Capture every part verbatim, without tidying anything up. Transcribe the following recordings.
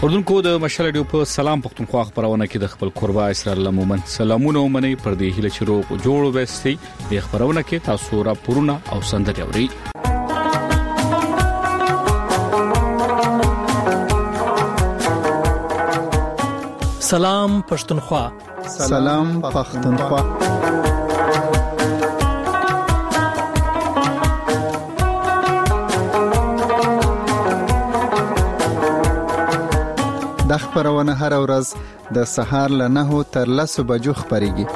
اردوونکو د مشال ډیو په سلام پختونخوا خبرونه کې د خپل قربا اسرائیل مومن سلامونه ومني پر دې هله چیرو جوړو وستي د خبرونه کې تاسو را پورونه او سندري اوري. سلام پښتونخوا. سلام پښتونخوا. د خبرونه هر ورځ د سهار له نهو تر لسو بجو خبريږي.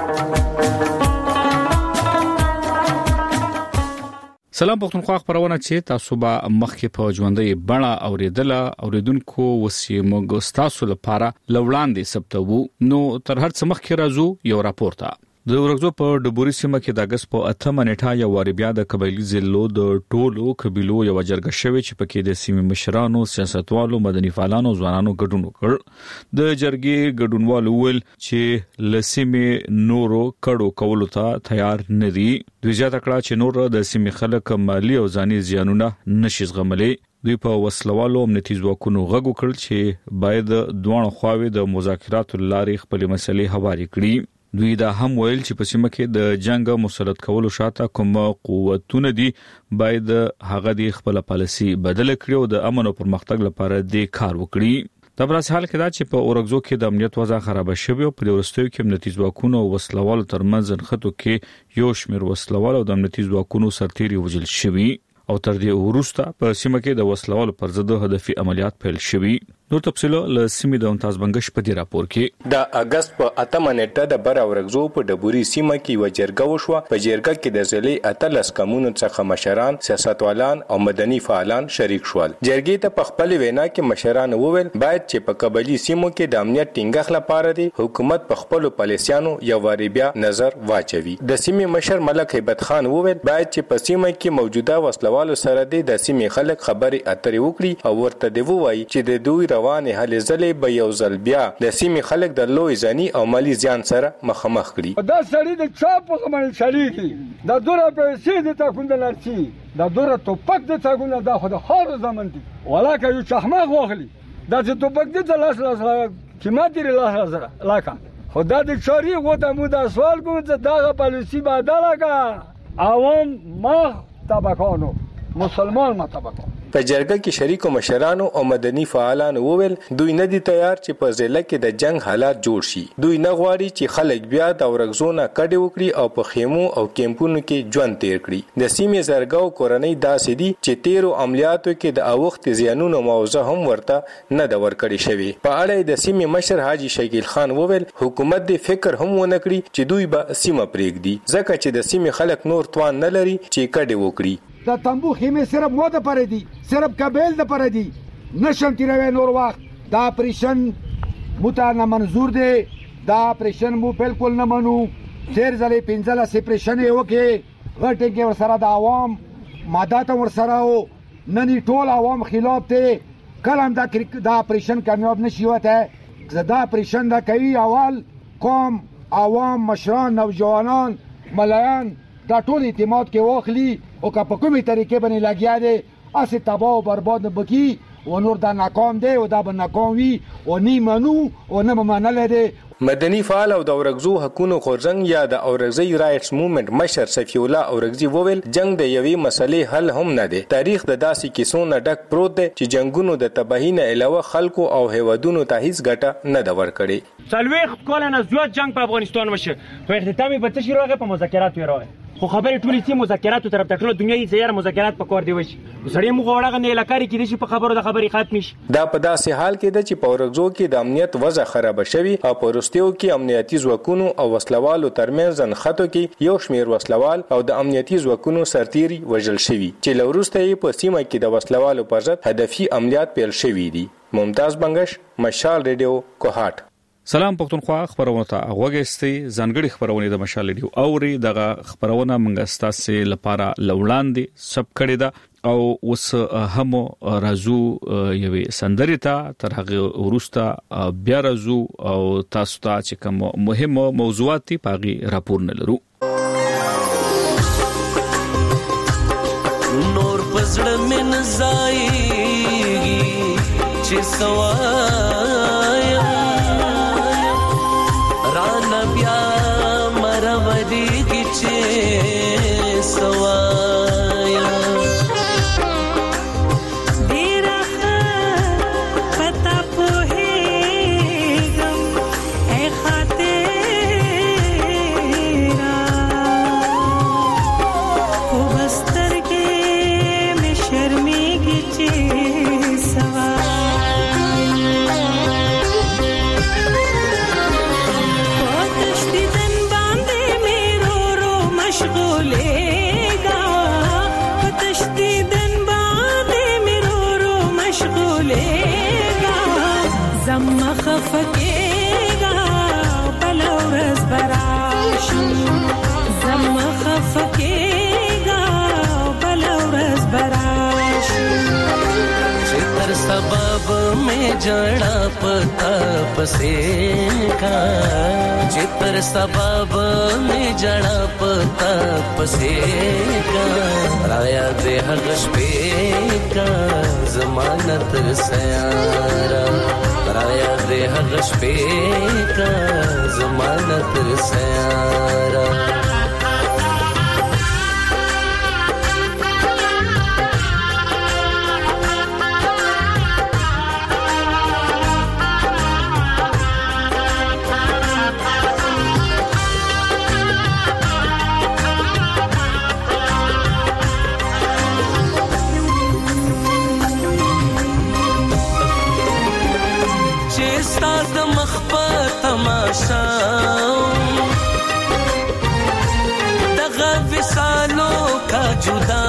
سلام پښتونخوا خبرونه چې تاسو به مخکې په ژوندۍ بڼه اوریدله اوریدونکو وسیمو تاسو لپاره لوړاندې ثبتو نو تر هر څه مخکې راځو یو راپورته. د ورغزو په ډبوري سیمه کې د اگست په اتمه نیټه یو واری بیا د قبایلی ضلعو د ټولو قبیلو یو جرګه شوې چې پکې د سیمې مشرانو سیاستوالو مدني فعالانو ځوانانو ګډون وکړ. د جرګې ګډونوالو ول چې لسیمې نورو کډو کولو ته تیار نه دي. دوی زیاته کړه چې نور د سیمې خلک مالی او ځاني زیانونه نشي زغملي. دوی په وسلوالو امنیتي ځواکونو غږ وکړ چې باید دوه خواوې د مذاکراتو لارې خپل مسلې هواري کړي. دوی دا هم ویل چې په سیمه کې د جنگ مسلط کولو شاته کوم قوتونه دي باید هغه د خپل پالیسي بدل کړي او د امن او پرمختګ لپاره د کار وکړي. د برس حال کې دا چې په اورګزو کې د امنیت وضع خراب شوی او په ورستیو کې امنیتي ځواکونو او وسلوالو ترمنځ نښتو کې یو شمېر وسلوال او د امنیتي ځواکونو سرتیري وژل شوی او تر دې وروسته په سیمه کې د وسلوالو پر ضد هدفي عملیات پیل شوی. نور تفصیلو له سیمې د ممتاز بنگش په دې راپور کې د اگست په اتمه نیټه د بر اورګزو په ډبوري سیمه کې و جرګه وشوه. په جرګه کې د ضلع اتلس کمونو څخه مشران سیاستوالان او مدني فعالان شریک شول. جرګې ته په خپل وینا کې مشران وویل باید چې په قبایلی سیمو کې د امنیت ټینګښت لپاره دی حکومت په خپل پالیسیانو یو واری بیا نظر واچوي. د سیمې مشر ملک هیبت خان وویل باید چې په سیمه کې موجوده وسلوالو سره د سیمې خلک خبري اترې وکړي او ورته دی وایي چې د دوی روانه هلې ځلې به یو ځل بیا د سیمې خلک د لوی ځاني او مالی زیان سره مخامخ کړي. دا سړی د چا په زمانه چلیږي دا دوره پیسې د تاکوند لارچی دا دوره توپک د تاکوند د خود خار زمان دي ولاکه یو چخماغ واخلي دا چې توپک د لاس لاس قیمت لري لاس لاکه خدا د چاري غوته مو د سوال کوم چې دا پالیسی بدله کا عوام ما طبقانو مسلمان ما طبقانو. په جرګه کې شریکو مشرانو او مدني فعالانو وویل دوی نه دي تیار چې په ضلع کې د جنگ حالات جوړ شي. دوی نه غواړي چې خلک بیا د اورګزونه کډې وکړي او په خیمو او کیمپونو کې ژوند تیر کړي. د سیمې زرګاو کورنۍ داسې دي چې تیرو عملیاتو کې د اوخت زیانونو موضوع هم ورته نه د ورکړې شوی. په اړه د سیمې مشر حاجی شکیل خان وویل حکومت د فکر هم ونه کړی چې دوی به سیمه پرېږدي ځکه چې د سیمې خلک نور توان نه لري چې کډې وکړي. دا تنبو خیمه صرف مو د پاره دي صرف قبیل د پاره دي نشم تیروي نور وخت دا پریشن متانه منظور دي دا پریشن مو بالکل نه منو. سیر زلي پنځله سپریشن یو کې غټه کې ور سره د عوام مادات ور سره او نني ټول عوام خلاف ته کلم دا دا پریشن کامیاب نشي وته زدا پریشن دا کوي اول قوم عوام مشران نوجوانان ملایان دا ټول اعتماد کې واخلي او که په کومې طریقې باندې لګیا دي اسې تباہ او برباد بکی و نور دا ناکام دی او دا به ناکام وي او نه منو او نه منل دي. مدني فعال او د اورګزو حقوقو خورځنګ یا د اورګزي رائټس موومېنټ مشر صفی الله اورګزي وویل جنگ د یوې مسلې حل هم نه دی. تاریخ د داسې کیسو نه ډک پروت دی چې جنگونو د تباہی نه علاوه خلکو او هیوادونو ته هیڅ ګټه نه د ورکړي. څلوېښت کاله نه زیات جنگ په افغانستان وشو خو اختتام به تشي راغی په مذاکراتو راغی خو خبرې ټولې سي مذاکراتو طرف ته ټول دنیا یې زیار مذاکرات په کار دی وشي سړی موږ وړاغه نه لکاري کې دي په خبرو د خبرې ختم شي. دا په داسې حال کې ده چې په اورګزو کې د امنیت وضع خراب شوی او په ورستیو کې امنیتي ځواکونو او وسلوالو ترمنځ نښتو کې یو شمېر وسلوال او د امنیتي ځواکونو سرتیري وژل شوی چې لوروسته یې په سیمه کې د وسلوالو پر ضد هدفي عملیات پیل شوی دي. ممتاز بنگش مشال ریډیو کوهات. سلام پښتونخوا خبرونه ته غوږیستي ځانګړي خبرونه د مشال ریډیو اوري دغه خبرونه منګه ستاسو لپاره لوړاندې سب کړی دا او اوس هم رازو یوې سندري ته تر هغه ورسته بیا رازو او تاسو ته چې کوم مهمه موضوعات دي پاغي راپور نه لرو. نور پزړه من زای چې سوایم رانا بیا مرودی کی چې سوایم خفکیگا بلورز براشو زم خفکیگا بلورز براشو چتر سبب میں جڑا پتا پسیگا چتر سبب میں جڑا پتا پسیگا رایا دے حغش پیگا زمانت سیارا رایا دے حغش پیگا زمانت سیارا دغه وسالو کا جدا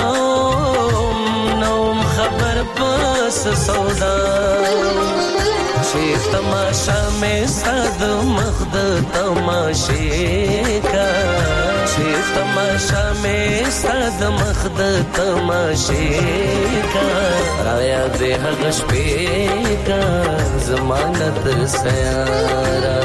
نوم خبر پس سودا چې تماشا میں صد مخد تماشے کا چې تماشا میں صد مخد تماشے کا رایا دے حغش پہ کا ضمانت سیارا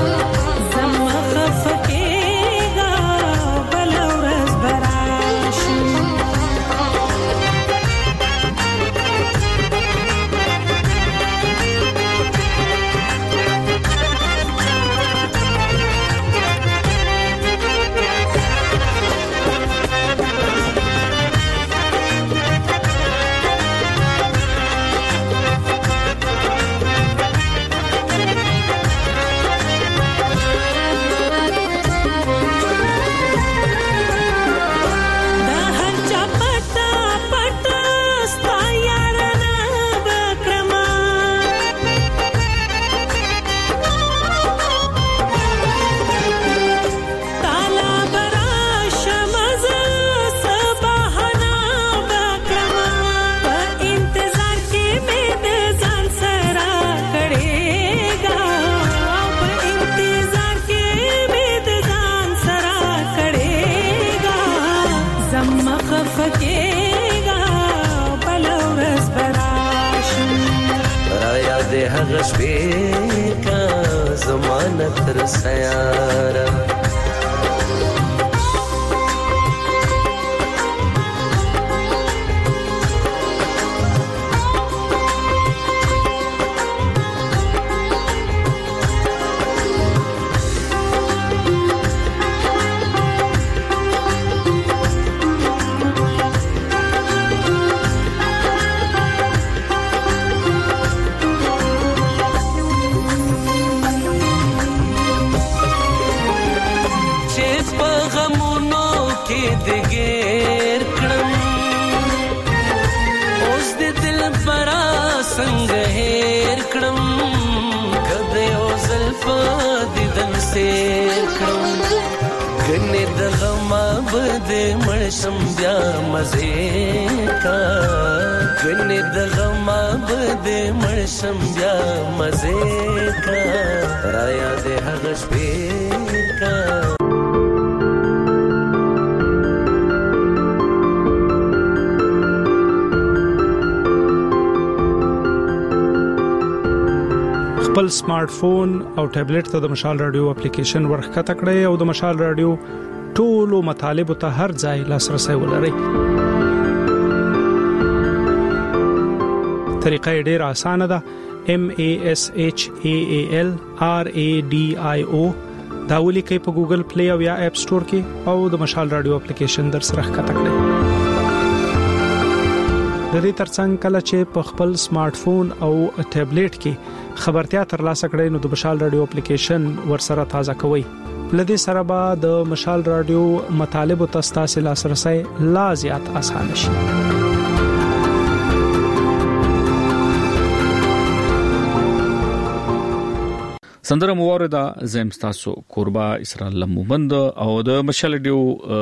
غش کا ضمانت سیارا دګیر کړم اوس د دل برا څنګه هېر کړم کده یو زلف دیدن سیر کړم کنه د غم بد مړشم بیا مزه کا کنه د غم بد مړشم بیا مزه کا رایا دې هغه شپې کا خپل سمارټ فون او ټابلیټ ته د مشال رادیو اپلیکیشن ورخکته کړئ او د مشال رادیو ټولو مطالب ته هر ځای لاسرسي ولرئ. طریقه ډیره اسانه ده. M A S H A A L R A D I O دا ولیکئ په ګوګل پلی او یا اپ سٹور کې او د مشال رادیو اپلیکیشن در سره ښکته کړئ. د دې ترڅنګ کله چې په خپل سمارټ فون او ټابلیټ کې خبرتیا ترلاسه کړئ نو د مشال رادیو اپلیکیشن ورسره تازه کوئ. لدې سره به د مشال رادیو مطالب او تاسو لاسرسي لا زیات آسان شي. سندره موردا زم تاسو قربا اسرائیل مومند او د مشال رادیو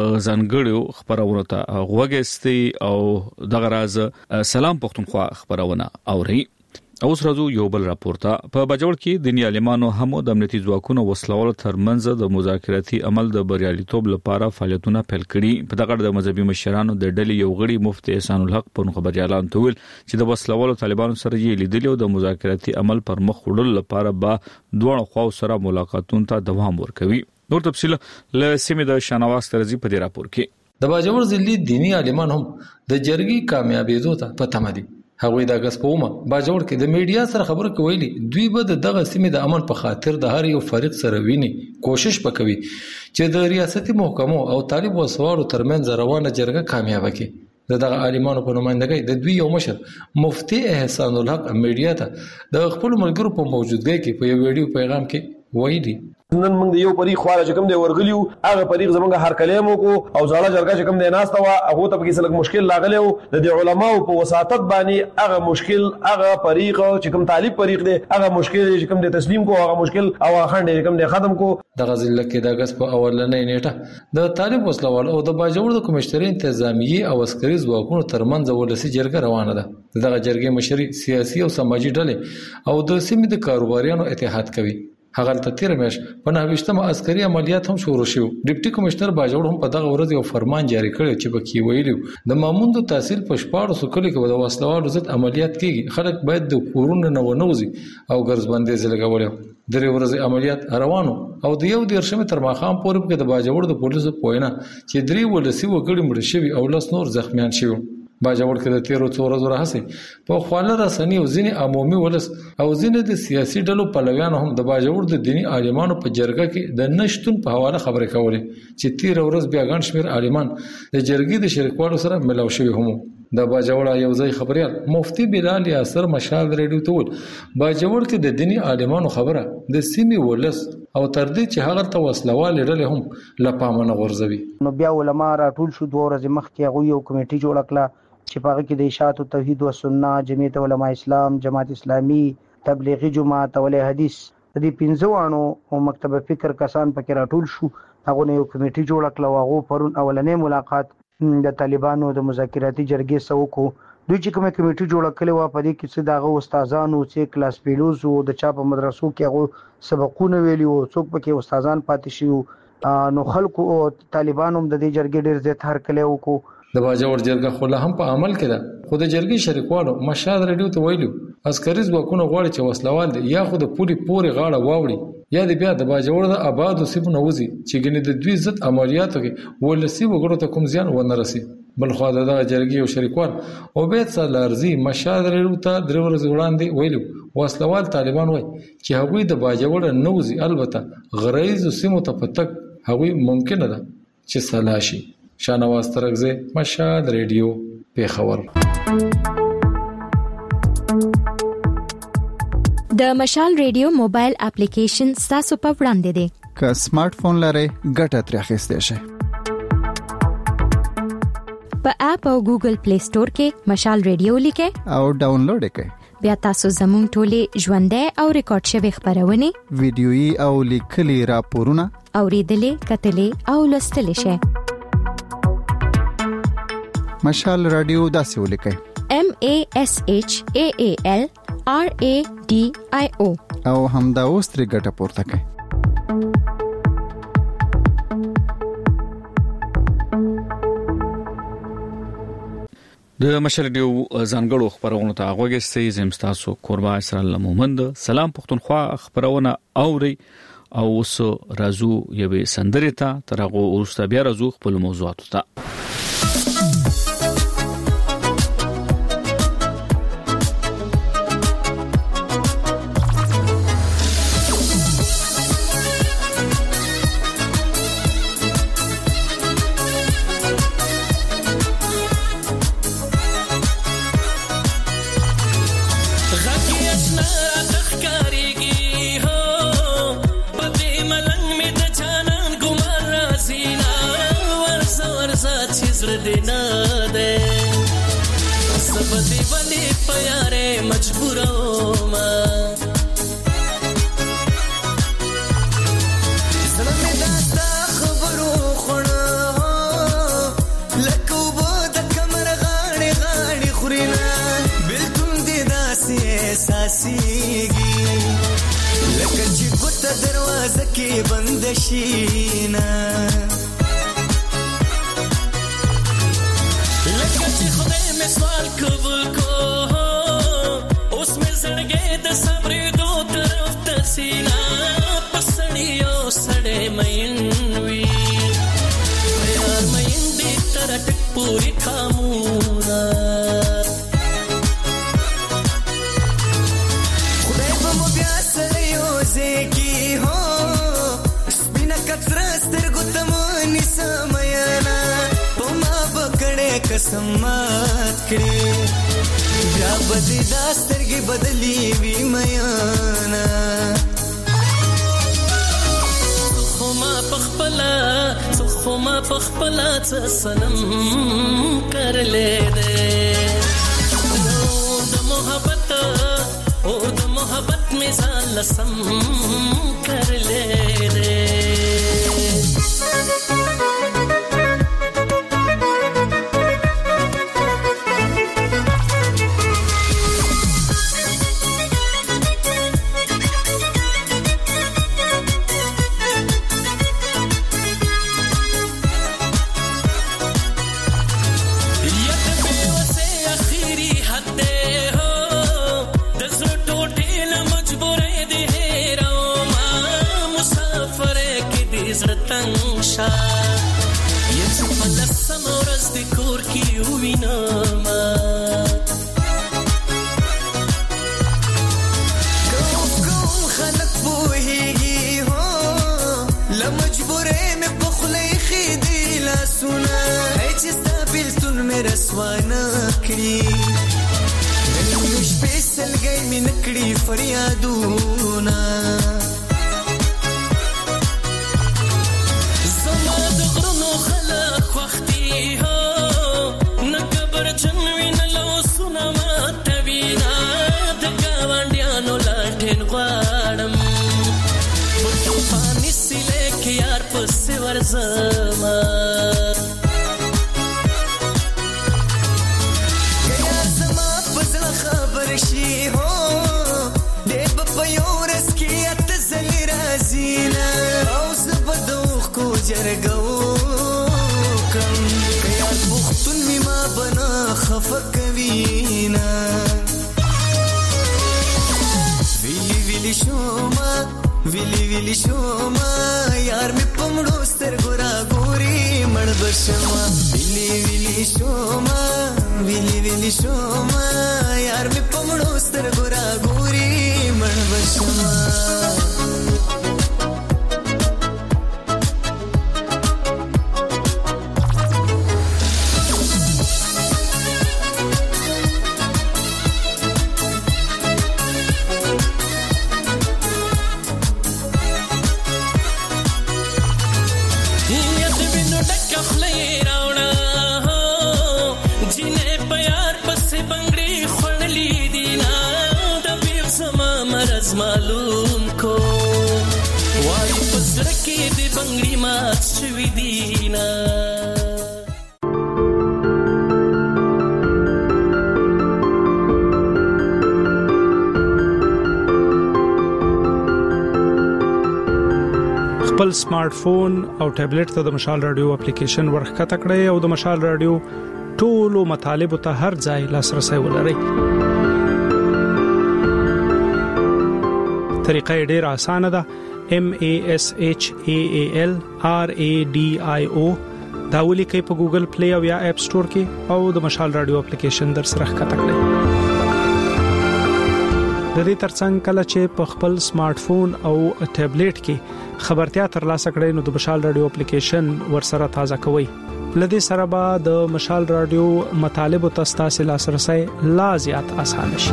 ځانګړو خبرونه ته غوږستي او دغه راز سلام پښتونخوا خبرونه اوري. اوس راځو یو بل راپورته. په بجوړ کې دینی عالمانو هم د امنیتي ځواکونو وسلوال ترمنځ د مذاکراتي عمل د بریالیتوب لپاره فعالیتونه پیل کړي. په دغه د مذهبي مشرانو د ډلې یو غړي مفتي احسان الحق په خبري اعلان تول چې د وسلوال طالبانو سره یې لیدل او د مذاکراتي عمل پر مخ وړل لپاره به دوه خواو سره ملاقاتونو ته دوام ورکوي. نور تفصيل له سیمه د شانواز ترځي په دې راپور کې. د باجوړ ضلع دینی عالمان هم د جرګي کامیابیدو ته پته مدي. هغوی د اگست په اومه باجوړ کې د میډیا سره خبرو کوي دوی به دغه سیمې د امن په خاطر د هر یو فریق سره ویني کوشش وکوي چې د ریاستي محکمو او طالب وسوارو ترمنځ روانه جرګه کامیاب کړي. دغه عالمانو په نمائندګۍ د دوی یو مشر مفتي احسان الحق میډیا ته د خپل ملګرو په موجودګۍ کې په یو ویډیو پیغام کې وایي نن موږ یو پریخ خواله چې کوم دی ورغلیو هغه پریخ زمونږ هر کلمو کو او ځاله جرګه چې کوم دی ناسته وا هغه ته په کې سلک مشکل لاغلی او د علماو په وساطت باندې هغه مشکل هغه پریخ چې کوم طالب پریخ دی هغه مشکل چې کوم دی تسلیم کو هغه مشکل او خنډ چې کوم دی ختم کو. د غزل کې د اگست په اولنۍ نیټه د طالب وسلوال او د باجوړ د کمشتري انتظامیه او عسکري ځواکونو ترمنځ ولسی جرګه روانه ده. دغه جرګې مشري سیاسي او سماجي ډلې او د سیمې د کاروباریانو اتحاد کوي. هغه ته تیر مېش په نهويشتمه عسکري عملیات هم شروع شو. ډیپټي کمشنر باجوړ هم په دغه ورځ یو فرمان جاری کړ چې بکی ویلو د ماموند تحصیل په شپاړو سکلي کې د وسلوالو ضد عملیات کیږي. خلک باید د کورونو نه ونوځي او ګرځبندې زلګولې. درې ورځې عملیات روانو او د یو دیرشمه تر ماخام پورې کې د باجوړ د پولیسو پوینا چې درې ولسی وګړي مړ شوي او لس نور زخمیان شوي. باجوړ کې د تیرو څو ورځو راهسي په خواله رسنۍ او ځینې عمومي ولس او ځینې د سیاسي ډلو پلویانو هم د باجوړ د دینی عالمانو په جرګه کې د نشټون په حواله خبرې کولې چې تیر ورځ بیا ګڼ شمېر عالمان د جرګې د شریکوالو سره ملاو شوي هم. د باجوړ یو ځای خبريال مفتي بلال یاسر مشال ریډیو ته ول باجوړ کې د دینی عالمانو خبره د سیمې ولس او تر دې چې هغه ته وسلوال ډلې هم لپامنه غورځوي. نو بیا علما راټول شو دوه ورځې مخکې هغه یو کمیټي جوړ کړه چې په هغه کې د اشاعت توحید او سنت جمعیت علماء اسلام جماعت اسلامي تبلیغي جماعت او حدیث د دې پنځوانو او مکتب فکر کسان پکې راټول شو. هغه یو کمیټي جوړ کړه او هغه پرون اولنې ملاقات د طالبانو د مذاکراتي جرګې سره وکړو. دوی چې کومه کمیټي جوړ کړې و په دې کې څه دغه استادانو چې کلاس پیلوز او د چا په مدرسو کې هغه سبقونه ویلي او څوک پکې استادان پاتې شي نو خلکو او طالبانو د دې جرګې ډېر زیات هر کله وکړو. د باجوړ جرګه خو له هم په عمل کې ده خو د جرګې شریکوالو مشاد ریډیو ته ویلو عسکري ځواکونه غواړي چې وسلوال دي یا خو د پولی پوري غاړه واوړي یا د بیا د باجوړ د آباد سیمو نوځي چې ګنې د دوی ضد عملیاتو کې ولسی وګړو ته کوم زیان ونه رسي. بل خو د جرګې او شریکوال او بیت سالارزي مشاد ریډیو ته درې ورځې وړاندې ویلو وسلوال طالبان وایي چې هغوی د باجوړ نوځي البته غرایز سیمو ته پتک هغوی ممکن ده چې سلاشي. شانواز ترغزه مشال ریډیو پیښور. د مشال ریډیو موبایل اپلیکیشن تاسو په وړاندې دی. که سمارټ فون لرئ ګټه ترې اخیستئ شئ. په اپ او ګوګل پلی سٹور کې مشال ریډیو لیکئ او ډاونلوډ کړئ. بیا تاسو زموږ ټولې ژوندۍ او ریکارډ شوی خبرونه ویډیويي او لیکلي راپورونه اوریدلې کتلې او لوستلې شئ. مشال رادیو داسې ولیکئ M A S H A A L R A D I O او همدا اوس ترې ګټه پورته کړئ. د مشال ریډیو ځانګړو خبرونو ته غوږی زم تاسو قربا اسرائیل مومند سلام پښتونخوا خبرونه اوري او اوس راځو یوې سندرې ته تر هغه وروسته بیا راځو خپل موضوعاتو ته. ده سبدی ولی پیاره مجبورو ما زلمه داستا خبرو خونه لکو بود کمر غاړي غاړي خورينا بلکل دي داسې احساسيږي لکه چې ګوته دروازه کې بند شينا لکه چې خدای مې سوال قبول کو اوس مې زړګې د صبر دو طرف ته سینا پسړیو سړې مین وی یار مین دې تر ټک پوری خامونا خدای په مو بیا سړیو زکی هو سپینا کتر سترګو تمونی سمایانا پما بکړې قسم مات کړې بیا بدې داسترګي بدلی وی میانا خو ما پخپلا خو ما پخپلا سلام کرلې دې د محبت او د محبت می ځان لسم کرلې دې فریادونا زما د غرونو خلق وختي هو نکبر جنوي نه لو سنا ما توینا د گاونډیانو لاټین غواړم په طوفاني سیلې کې یار پس ورزما ګیا زما پزړه خبر شي هو جرګو کم کیا بختون می ما بنا خفقوینا ویلی ویلی شوما ویلی ویلی شوما یار می پمړو سترګورا ګوري مړ بشما ویلی ویلی شوما ویلی ویلی شوما یار می پمړو سترګورا ګوري مړ بشما معلوم کو وای پسړه کې د بنگړي مات شوی دینا خپل سمارټ فون او ټابلیټ ته د مشال رادیو اپلیکیشن ورخه تکړه او د مشال رادیو ټولو مطالب ته هر ځای لاسرسي ولرئ طریقه ډیر اسانه ده M A S H A A L R A D I O دا ولیکئ په ګوګل پلی او یا اپ سٹور کې او د مشال رادیو اپلیکیشن در سره ښکته کړئ د دې ترڅنګ کله چې په خپل سمارټ فون او ټابلیټ کې خبرتیا ترلاسه کړئ نو د مشال رادیو اپلیکیشن ورسره تازه کوئ لدې سره به د مشال رادیو مطالب او تاسو لاسرسي لا زیات اسانه شي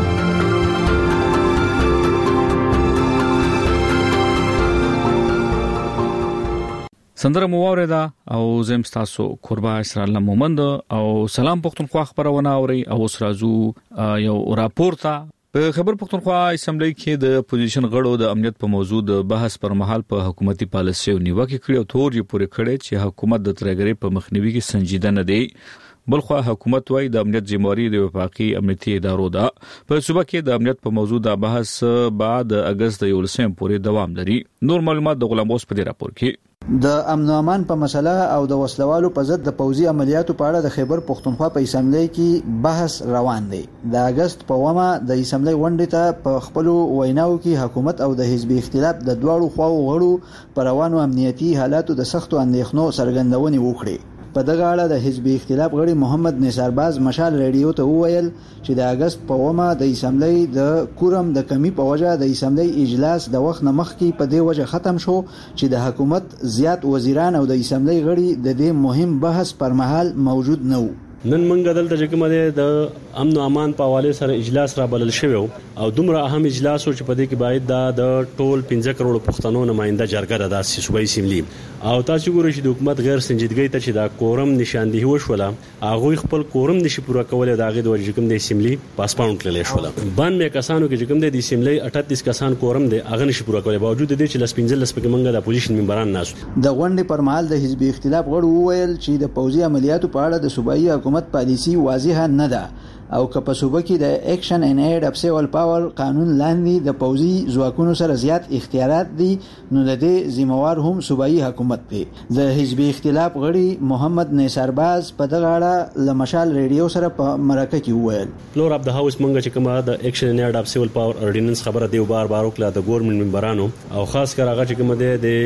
سندره مو اوریدا او زم تاسو قربا اسرائیل مومند او سلام پختونخوا خبرونه اوري او سرازو یو راپورتا په خبر پختونخوا اسمبلی کې د اپوزیشن غړو د امنیت په موضوع د بحث پر مهال په حکومتي پالیسي او نیوکه کړي او تور یې پوره کړي چې حکومت د ترګری په مخنیوي کې سنجیده نه دی بلخو حکومت وايي د امنیت ذمہواری د وفاقي امنیتي ادارو ده په صوبه کې د امنیت په موضوع د بحث بعد اگست یولسم پورې دوام لري نور معلومات د غلام اوس په دې راپور کې د امن او امان په مسله او د وسلوالو په ضد د پوځي عملیاتو په اړه د خیبر پختونخوا په اسمبلی کې بحث روان دی د اگست په ومه د اسمبلی غونډې ته په خپل ویناو کې حکومت او د حزبي اختلاف د دواړو خواو غړو پر روانو امنیتي حالاتو د سختو اندېښنو څرګندونې وکړې په دغه اړه د حزبي اختلاف غړي محمد نثار باز مشال ریډیو ته وویل چې د اگست په ومه د اسمبلی د کورم د کمی په وجه د اسمبلی اجلاس د وخت نه مخکې په دې وجه ختم شو چې د حکومت زیات وزیران او د اسمبلی غړي د دې مهم بحث پر مهال موجود نه وو نن منګه دلته چې کومه د امن او امان په حواله سره اجلاس را بلل شوی او دومره اهم اجلاس او چې په دې کې باید د ټول پنځه کروڑ پښتنو نماینده جرګه د صوبایي اسمبلی او تاسو ګورئ چې د حکومت غیر سنجیدګۍ ته چې دا کورم نشاندهي وشوله هغه خپل کورم نشي پوره کولای دا غي د وجه کوم د اسمبلی پاسپاوند کړل شو باندې کسانو کې کوم د اسمبلی اٹھتیس کسان کورم دی هغه نشي پوره کولای باوجود د دې چې لس پنځه لس پکې منګه د اپوزیشن ممبران ناس د غونډې پر مهال د حزبي اختلاف غړو وویل چې د پوځي عملیاتو په اړه د صوبایي حکومت پالیسی واضحه نه ده او که په صوبه کې د اکشن ان ایډ اپ سیول پاور قانون لاندې د پوځي ځواکونو سره زیات اختیارات دي نو د دې ذمہوار هم صوبایي حکومت دی د حزبي اختلاف غړي محمد نثار باز په دغه اړه لمشال ریډیو سره په مرکه کې وویل فلور اف د هاوس منګه چې کومه د اکشن ان ایډ اپ سیول پاور اورډیننس خبره دی بار بار وکړه د ګورنمنت ممبرانو او خاص کر هغه چې کومه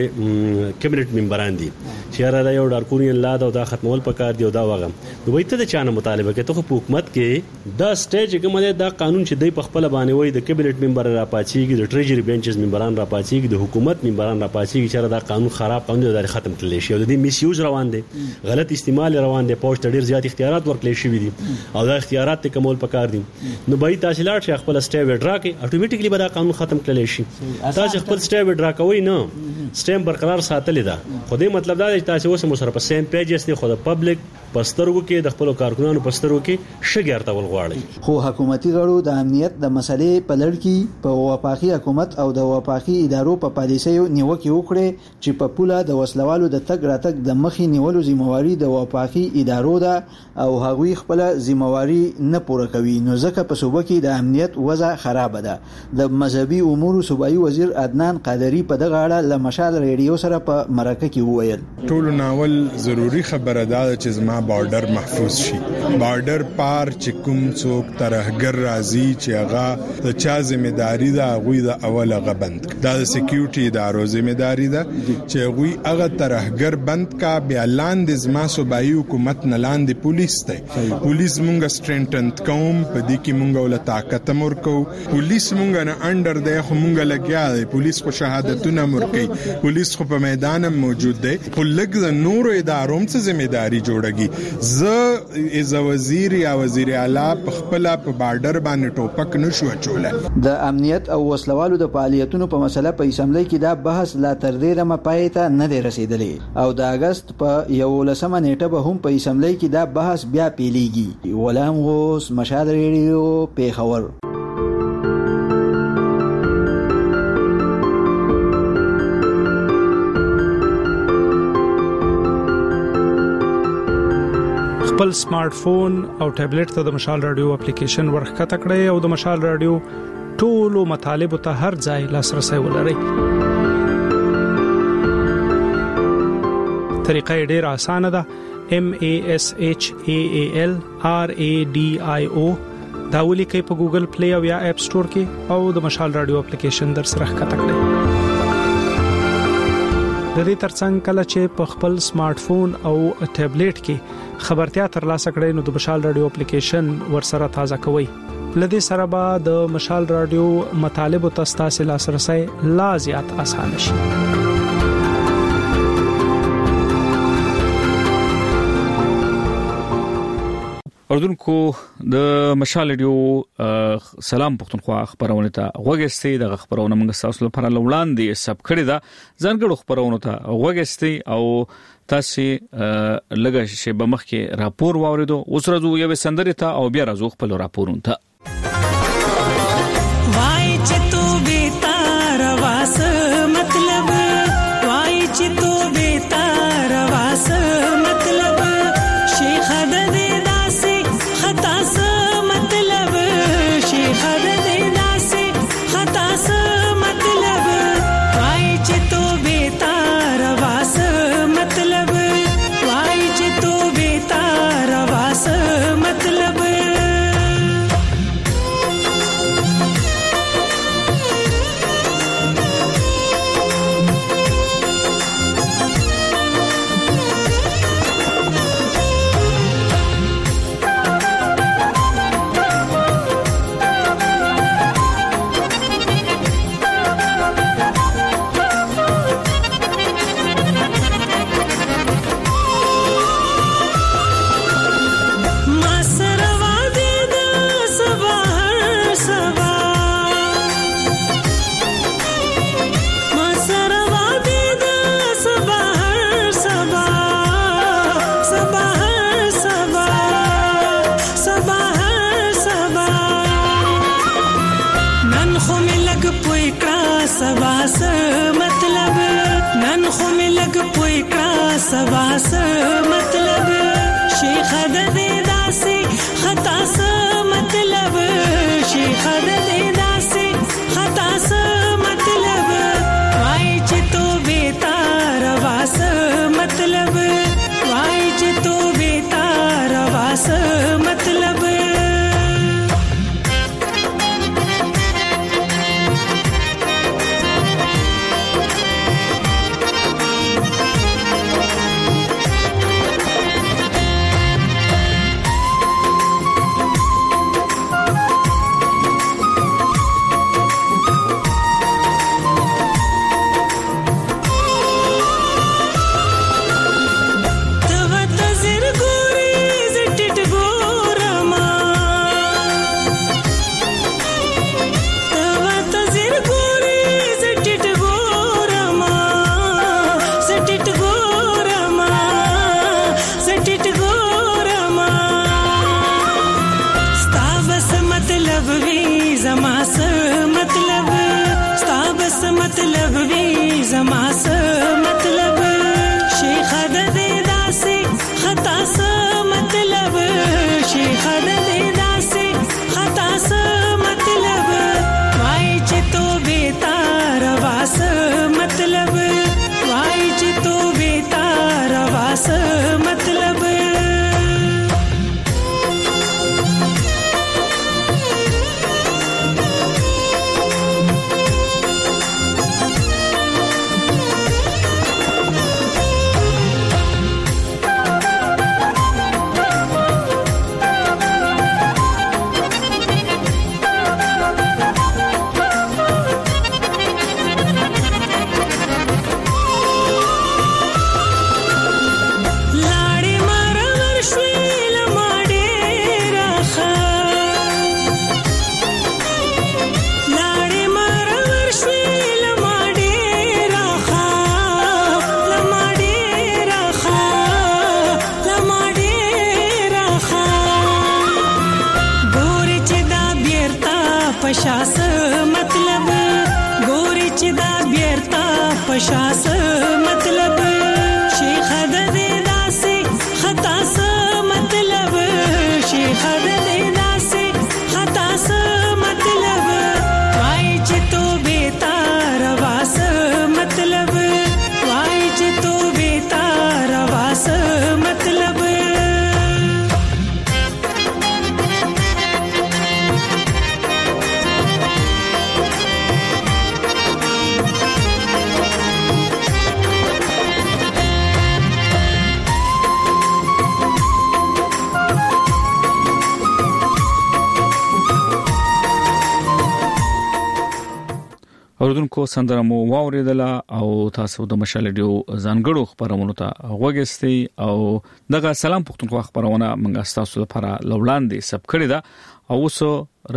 د کابینټ ممبران دي چې را یو ډارکونی لا دا ختمول پکار دی او دا وغه دوی ته د چانه مطالبه کوي ته په حکومت کې دا سټیج کومه دا قانون چې د خپل باندې وای د کابینټ ممبر را پاتېږي د ټریجری بنچز ممبران را پاتېږي د حکومت ممبران را پاتېږي چې دا قانون خراب قانون د ختم کړل شي او د میس یوز روان دي غلط استعمال روان دي پوسټ ډیر زیات اختیارات ورکړل شي دي او دا اختیارات ته کومول پکار دي نو به تحصیلات چې خپل سټیج ډرا کې اتوماتیکلی به دا قانون ختم کړل شي تاسو خپل سټیج ډرا کوي نه سټیم برقرار ساتل دا خو دې مطلب دا چې تاسو اوس سره په سیم پیج یې خو د پبلک پسترګو کې د خپل کارکونانو پسترګو کې شګرته ولغواړي خو حکومتي غړو د امنیت د مسلې په لړ کې په وفاقي حکومت او د وفاقي ادارو په پالیسیو نیوکه وکړي چې په پوله د وسلوالو د تګ راتګ د مخې نیولو ذمہواری د وفاقي ادارو ده او هغوی خپل ذمہواری نه پوره کوي نو ځکه په صوبه کې د امنیت وضع خراب ده د مذهبي امور صوبایي وزیر عدنان قادری په دغه اړه لمشال ریډیو سره په مرکه کې وویل ټول ناول ضروری خبره ده چې زما بارډر محفوظ شي بارډر پار چې کوم څوک ترهګر راځي چې هغه د چا ځمېداري ده هغه د اوله غبند دا د سکیورټي ادارو ځمېداري ده چې هغه هغه ترهګر بند کا بیا لاندې زما صوبایي حکومت نه لاندې پولیس ته پولیس مونږه سټرینټن کوم په دې کې مونږه ول طاقت مرکو پولیس مونږه نه انډر دی خو مونږه لګیا دی پولیس خو شهادتونه مرکي پولیس خو په میدان موجود دی خو لګ د نورو ادارو څخه ځمېداري جوړږي ز از وزیر یا وزیر اعلی په خپل په بارډر باندې ټوپک نشو چولای د امنیت او وسلوالو د فعالیتونو په مسله په اسمبلی کې دا بحث لا تر دې رمه پای ته نه دی رسیدلی او د اگست په یولسمه نیټه به هم په اسمبلی کې دا بحث بیا پیلېږي غلام غوث مشال ریډیو پیښور خپل سمارټ فون او ټابلیټ ته د مشال رادیو اپلیکیشن ورخته کړئ او د مشال رادیو ټولو مطالب ته هر ځای لاسرسي ولرئ. طریقه ډیره اسانه ده. M A S H A A L R A D I O دا ولیکئ په ګوګل پلی او یا اپ سٹور کې او د مشال رادیو اپلیکیشن در سره ښکته کړئ. د دې ترڅنګ کله چې په خپل سمارټ فون او ټابلیټ کې خبرتیا ترلاسه کړئ نو د مشال رادیو اپلیکیشن ورسره تازه کوئ. لدې سره به د مشال رادیو مطالب او تاسو لاسرسي لا زیات آسان شي. اردوونکو د مشال ریډیو سلام پښتونخوا خبرونه ته وګورئ د خبرونه موږ تاسو لپاره لوړاندې سب کړی دا ځانګړو خبرونه ته وګورئ او تاسو لږه شی به مخ کې راپور واوریدو اوس راځو یو سندري ته او بیا راځو خپل راپورونه ته وای چې تو به تار واس مطلب وای چې تو به تار واس مطلب شیخ د سواس مطلب شیخ د دې داسې خطا س مطلب شیخ د دې داسې خطا س مطلب وای چې تو به تار واس مطلب وای چې تو به تار واس مطلب मतलब वी जमा स मतलब Sheikh the they दासी खता स मतलब Sheikh the they दासी खता स मतलब वाई च तो बेतार वास मतलब वाई च तो बेतार वास मतलब पशास मतलब गोरी चिदा बेरता पशास मतलब शेख द दे दासी खता स मतलब शेख द दे दासी खता स मतलब वाई च तो बेतार वास मतलब वाई च तो बेतार वास मतलब اوردونکو سندره مو واوریدله او تاسو د مشال رادیو ځانګړو خبرونو ته وګورئ او دغه سلام پښتونخوا خبرونه موږ تاسو لپاره لوړاندې سب کړی دا او اوس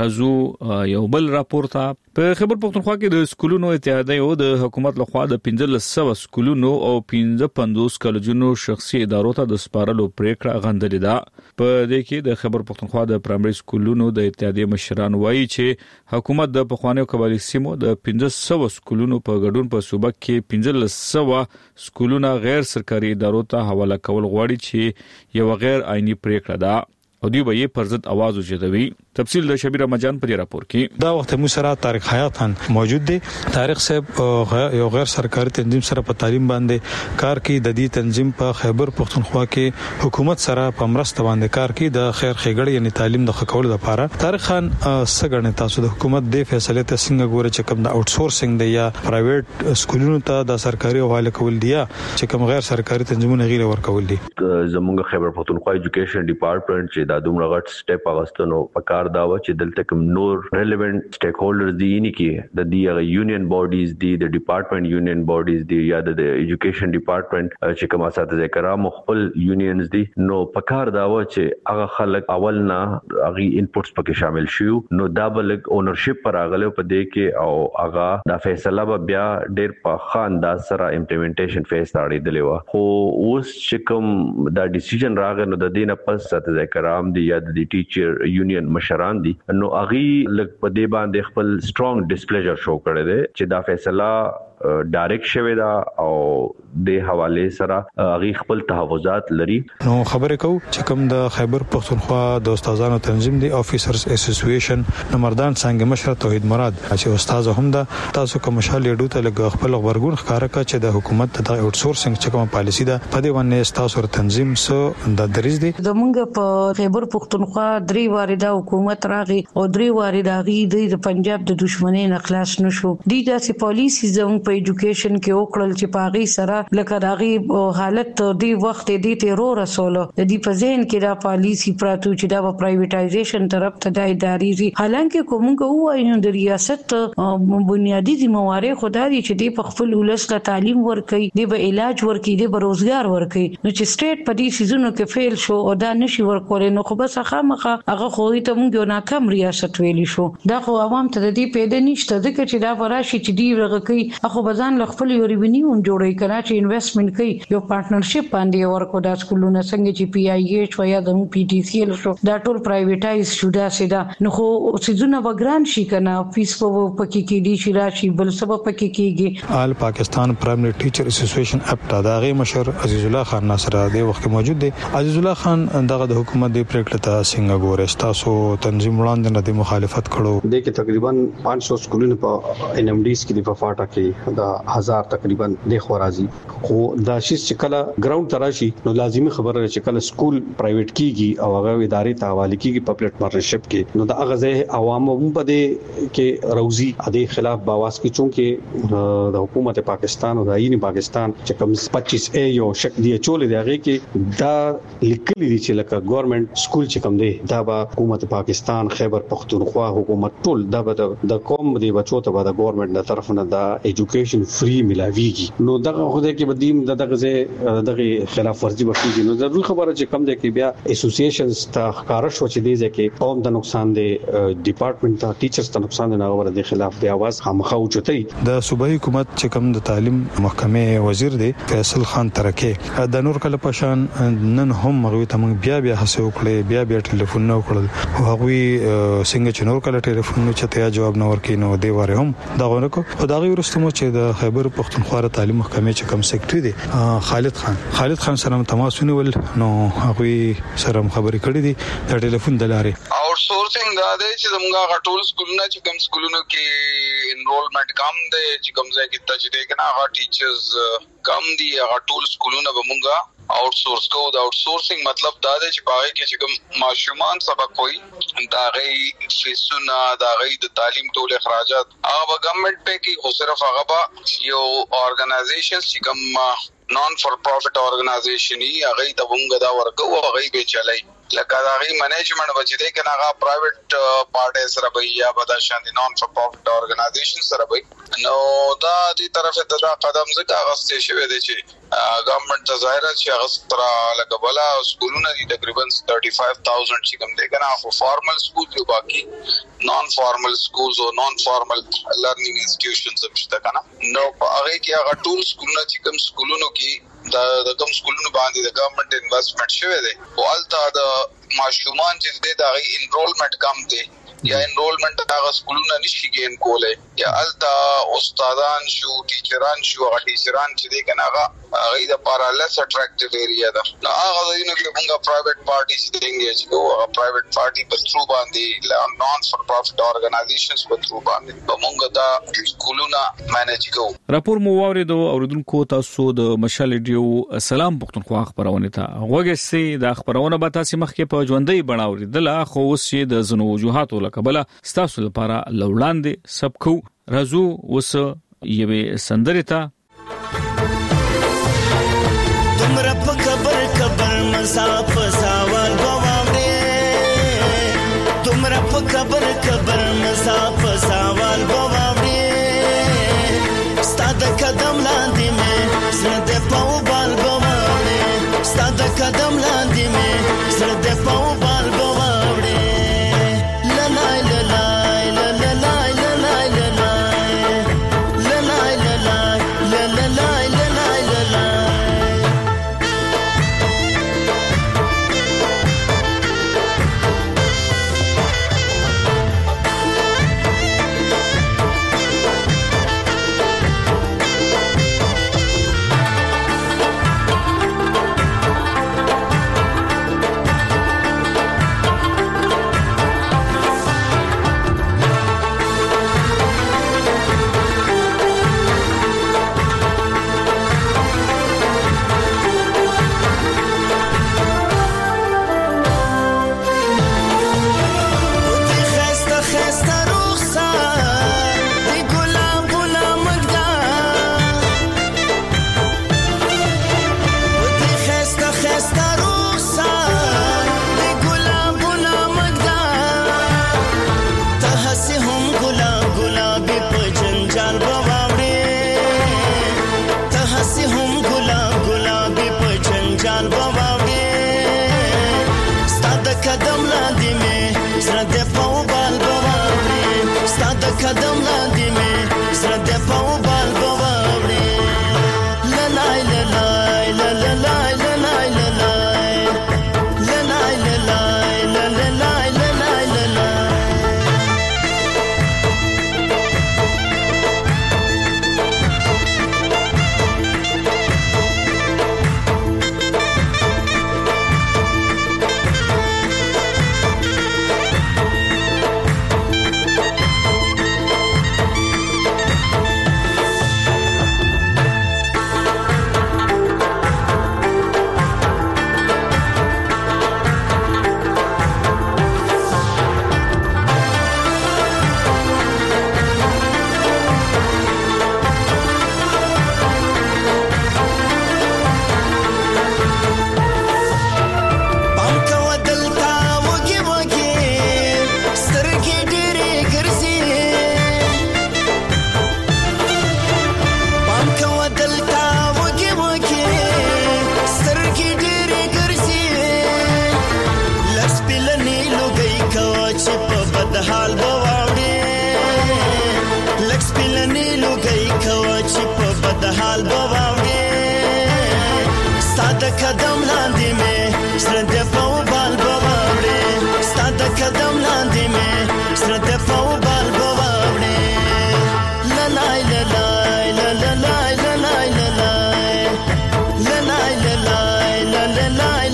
راځو یو بل راپورته په خبر پښتونخوا کې د سکولونو اتحادیه او د حکومت لخوا د پنځه سوه سکولونو او پنځه پنځوس کالجونو شخصي ادارو ته د سپارلو پریکړه غندلې ده په دې کې د خبر پښتونخوا د پرایمري سکولونو د اتحادیه مشران وایي چې حکومت د پخوانیو قبایلی سیمو د پنځه سوه سکولونو په ګډون په صوبه کې پنځه سوه سکولونه غیر سرکاري ادارو ته حواله کول غواړي چې یو غیر آئینی پریکړه ده او دوی به یې پر ضد आवाज وجدوي. تفصیل د شبیر رمضان په راپور کې دا وخت مو سره طارق حیات خان موجود دی. طارق صاحب یو غیر سرکاري تنظیم سره په تعلیم باندې کار کوي. د دې تنظیم په خیبر پښتونخوا کې حکومت سره په مرسته باندې کار کوي د خیر ښېګړې یعنی تعلیم د خکولو لپاره. طارق خان څنګه تاسو د حکومت د فیصله ته څنګه ګورئ چې کوم د اوټ سورسینګ دی یا پرایویټ سکولونو ته د سرکاري حواله کول دی یا چې کوم غیر سرکاري تنظیمونه غیر ورکول دي؟ زموږ خیبر پښتونخوا ایجوکیشن ډپارټمنټ چې د دومره غټ سټیپ اغستنو په کار دا و چې دلته کوم نور ریلیونت سټیک هولډرز دي نه کې د دی یونین باډیز دي د ډپارټمنټ یونین باډیز دي یا د ایجوکیشن ډپارټمنټ چې کوم اساتذه کرام خپل یونینز دي نو په کار دا و چې هغه خلک اول نه هغه انپوټس پکې شامل شي نو دا بل اونرشپ پر اغله په دې کې او هغه دا فیصله به بیا ډېر په خاندان سره امپلیمنټیشن فیس ته اړېدلې و خو اوس چې کوم دا ډیسیژن راغی نو د دینه پس اساتذه کرام دي یا د ټیچر یونین مشران دي نو اغي لک په دې باندې خپل سترونګ ډیسپلیجر شو کړی دی چې دا فیصله ډایرکټ شوی دا او د حواله سره اغي خپل تحفظات لري. نو خبره کو چې کوم د خیبر پښتونخوا د استادانو تنظیم دی افیسرز اسوسییشن نمردان څنګه مشر توحید مراد چې استاد هم دا تاسو کوم مشال لیډو ته لګ خپل خبرګون ښکارا کا چې د حکومت د اوټ سورسینګ چې کوم پالیسی ده په دې باندې تاسو تنظیم سو د دریز دي د مونږ په خیبر پښتونخوا درې وارده حکومت راغی او درې وارده غي د پنجاب د دشمنۍ نه خلاص نشو. دي داسې پالیسی زموږ په ایجوکیشن کې وکړل چې پاغي سره لکه داغي حالت دی وخت دی تیرور رسول د دې په ذهن کې دا پالیسی پراتو چې دا پرایویټایزیشن طرف ته د ادارې حالانکه کومه وایو د ریاست بنیادی ذمہواری خدای چې دی په خپل ولسله تعلیم ورکړي دی به علاج ورکړي دی به روزګار ورکړي نو چې سټیټ په دې سيزونو کې فیل شو او دا نشي ورکول نو خو بس خامخه هغه خو ته موږ ناکام ریاست ویلی شو. دا خو عوام ته د دې پیدا نشته ځکه چې دا وراشي چې دی ورغکې اخو بزان خپل یو ریونیو جوړی کړه چې انویسټمنټ کوي یو پارټنرشپ باندې ورکو د سکولونو څنګه چې پی آی ایچ و یا د پی ټی سی ال شو دا ټول پرایویټایز شو دا سیدا نو خو سيزونه وګران شي کنه فیس په پکې کې دي چې راشي بل سبب پکې کېږي. آل پاکستان پرایمری ټیچر اسوسییشن اپ دا غي مشر عزیز الله خان ناصر د وخت موجود دی. عزیز الله خان دغه د حکومت د پریکړه ته څنګه ګورئ تاسو تنظیم وړاندې نه د مخالفت کړو د کې تقریبا پانچ سو سکولونه په ان ام ډیز کې د فاټا کې دا هزار تقریبا د خورازي خو دا شي چې کله ګراوند تراشي نو لازمي خبره چې کله سکول پرایویټ کیږي او هغه ادارې ته حواله کیږي پبلک پارټنرشپ کې نو دا غزه عوام هم په دې کې روزي د خلاف باواز کې چونکه د حکومت پاکستان او د عین پاکستان چې کوم پچیس اے یو شک دی چولې دی هغه کې دا لیکلي دي چې لکه ګورنمنت سکول چې کوم دی دا به حکومت پاکستان خیبر پښتونخوا حکومت ټول دا به د قوم دی بچو ته به د ګورنمنت د طرف نه د ایجوکیشن فری ملاویږي نو دغه خو دې کې بدیم دغه ځای دغه خلاف ورزي وکړي نو ضروري خبره چې کم ده کې بیا اسوسییشنز ته ښکارا شو چې دې ځکه قوم د نقصان دی ډپارټمنټ ته ټیچرز ته نقصان نه غوړي د خلاف بیا आवाज خامخا اوچتي. د صوبایي حکومت چې کوم د تعلیم محکمې وزیر دی فیصل خان ترکه د نور کله پشان نن هم مغوي ته بیا بیا هڅه وکړي بیا بیا ټلیفون نه وکړل او هغه څنګه چې نور کله ټلیفون نه چته جواب نه ورکې نو دی واره هم دا غوړو او دا غي ورستمو چې د خیبر پښتونخوا تعلیم محکمې چې کوم سیکټری دی خالد خان خالد خان سره تماس ونیول نو هغه سره خبرې کړې دي د ټلیفون د لارې اوټ سورسینګ دا دی چې زموږ غټول سکولونه چې کوم سکولونو کې انرولمنٹ کم دی چې کوم ځای کې تاسو دې کنه هغه ټیچرز کم دي هغه ټول سکولونه به مونږه آؤٹ سورس کو دا آؤٹ سورسنگ مطلب دا دی چې پاره کې چې کوم ماشومان سبق کوي دا غي فیسونه دا غي د تعلیم ټول اخراجات هغه گورنمنت په کې خو صرف هغه با یو اورګنایزیشن چې کوم نان فور پروفټ اورګنایزیشن هغه ته مونږ دا ورکو هغه به چلای لکه دا غي منیجمنت بچی دی کنه هغه پرایویټ پارټي سره به یا بداشان دي نون فور پروفټ اورګنایزیشن سره به نو دا دې طرفه ته دا قدم زکه غستې شوی دی چې ګورنمنت ته ظاهر چې هغه سترا لکه بلا سکولونه دي تقریبا thirty-five thousand چې کوم دی کنه خو فارمل سکول دی باقي نون فارمل سکولز او نون فارمل لرنینګ انسټیټیوشنز هم شته کنه نو هغه کې هغه ټول سکولونه چې کوم سکولونو کې دا د کوم سکولونو باندې د ګورنمنت انویسټمنټ شوی دی او الته د ماشومان چې د دغه انرولمنت کم دی یا انرولمنت هغه سکولونه نشي ګین کولای یا التا استادان شو ټیچران شو هغه ټیچران چې دی کنه هغه هغه د پارا لیس اټریکټیو ایریا ده نو هغه د یو کې موږ پرایویټ پارټیز دی انګیج کوو هغه پرایویټ پارټي په ترو باندې نون فور پروفټ اورګنایزیشنز په ترو باندې موږ دا سکولونه مانیج کوو. راپور مو واوریدو اوریدونکو تاسو د مشال ریډیو سلام پښتونخوا خبرونه ته وګورئ د خبرونه به تاسو مخکې په ژوندۍ بڼه اوریدل خو اوس یې د زنو وجوهاتو کبله ستاسو لپاره لوړاندې سبکو رازو وس یوه سندریتا تمرا په خبر خبر مساف سوال بواوړې تمرا په خبر خبر مساف سوال بواوړې ستاد قدم لاندې مې زړه په بال بواوړې ستاد قدم لاندې مې زړه په بال بواوړې قدم لاندې مې زړه د پاو بال بواوړې لای لای لای لای لای لای لای لای لای لای قدم لاندې مې زړه د پاو بال بواوړې ستاد قدم لاندې مې زړه د پاو بال بواوړې لای لای لای لای لای لای لای لای لای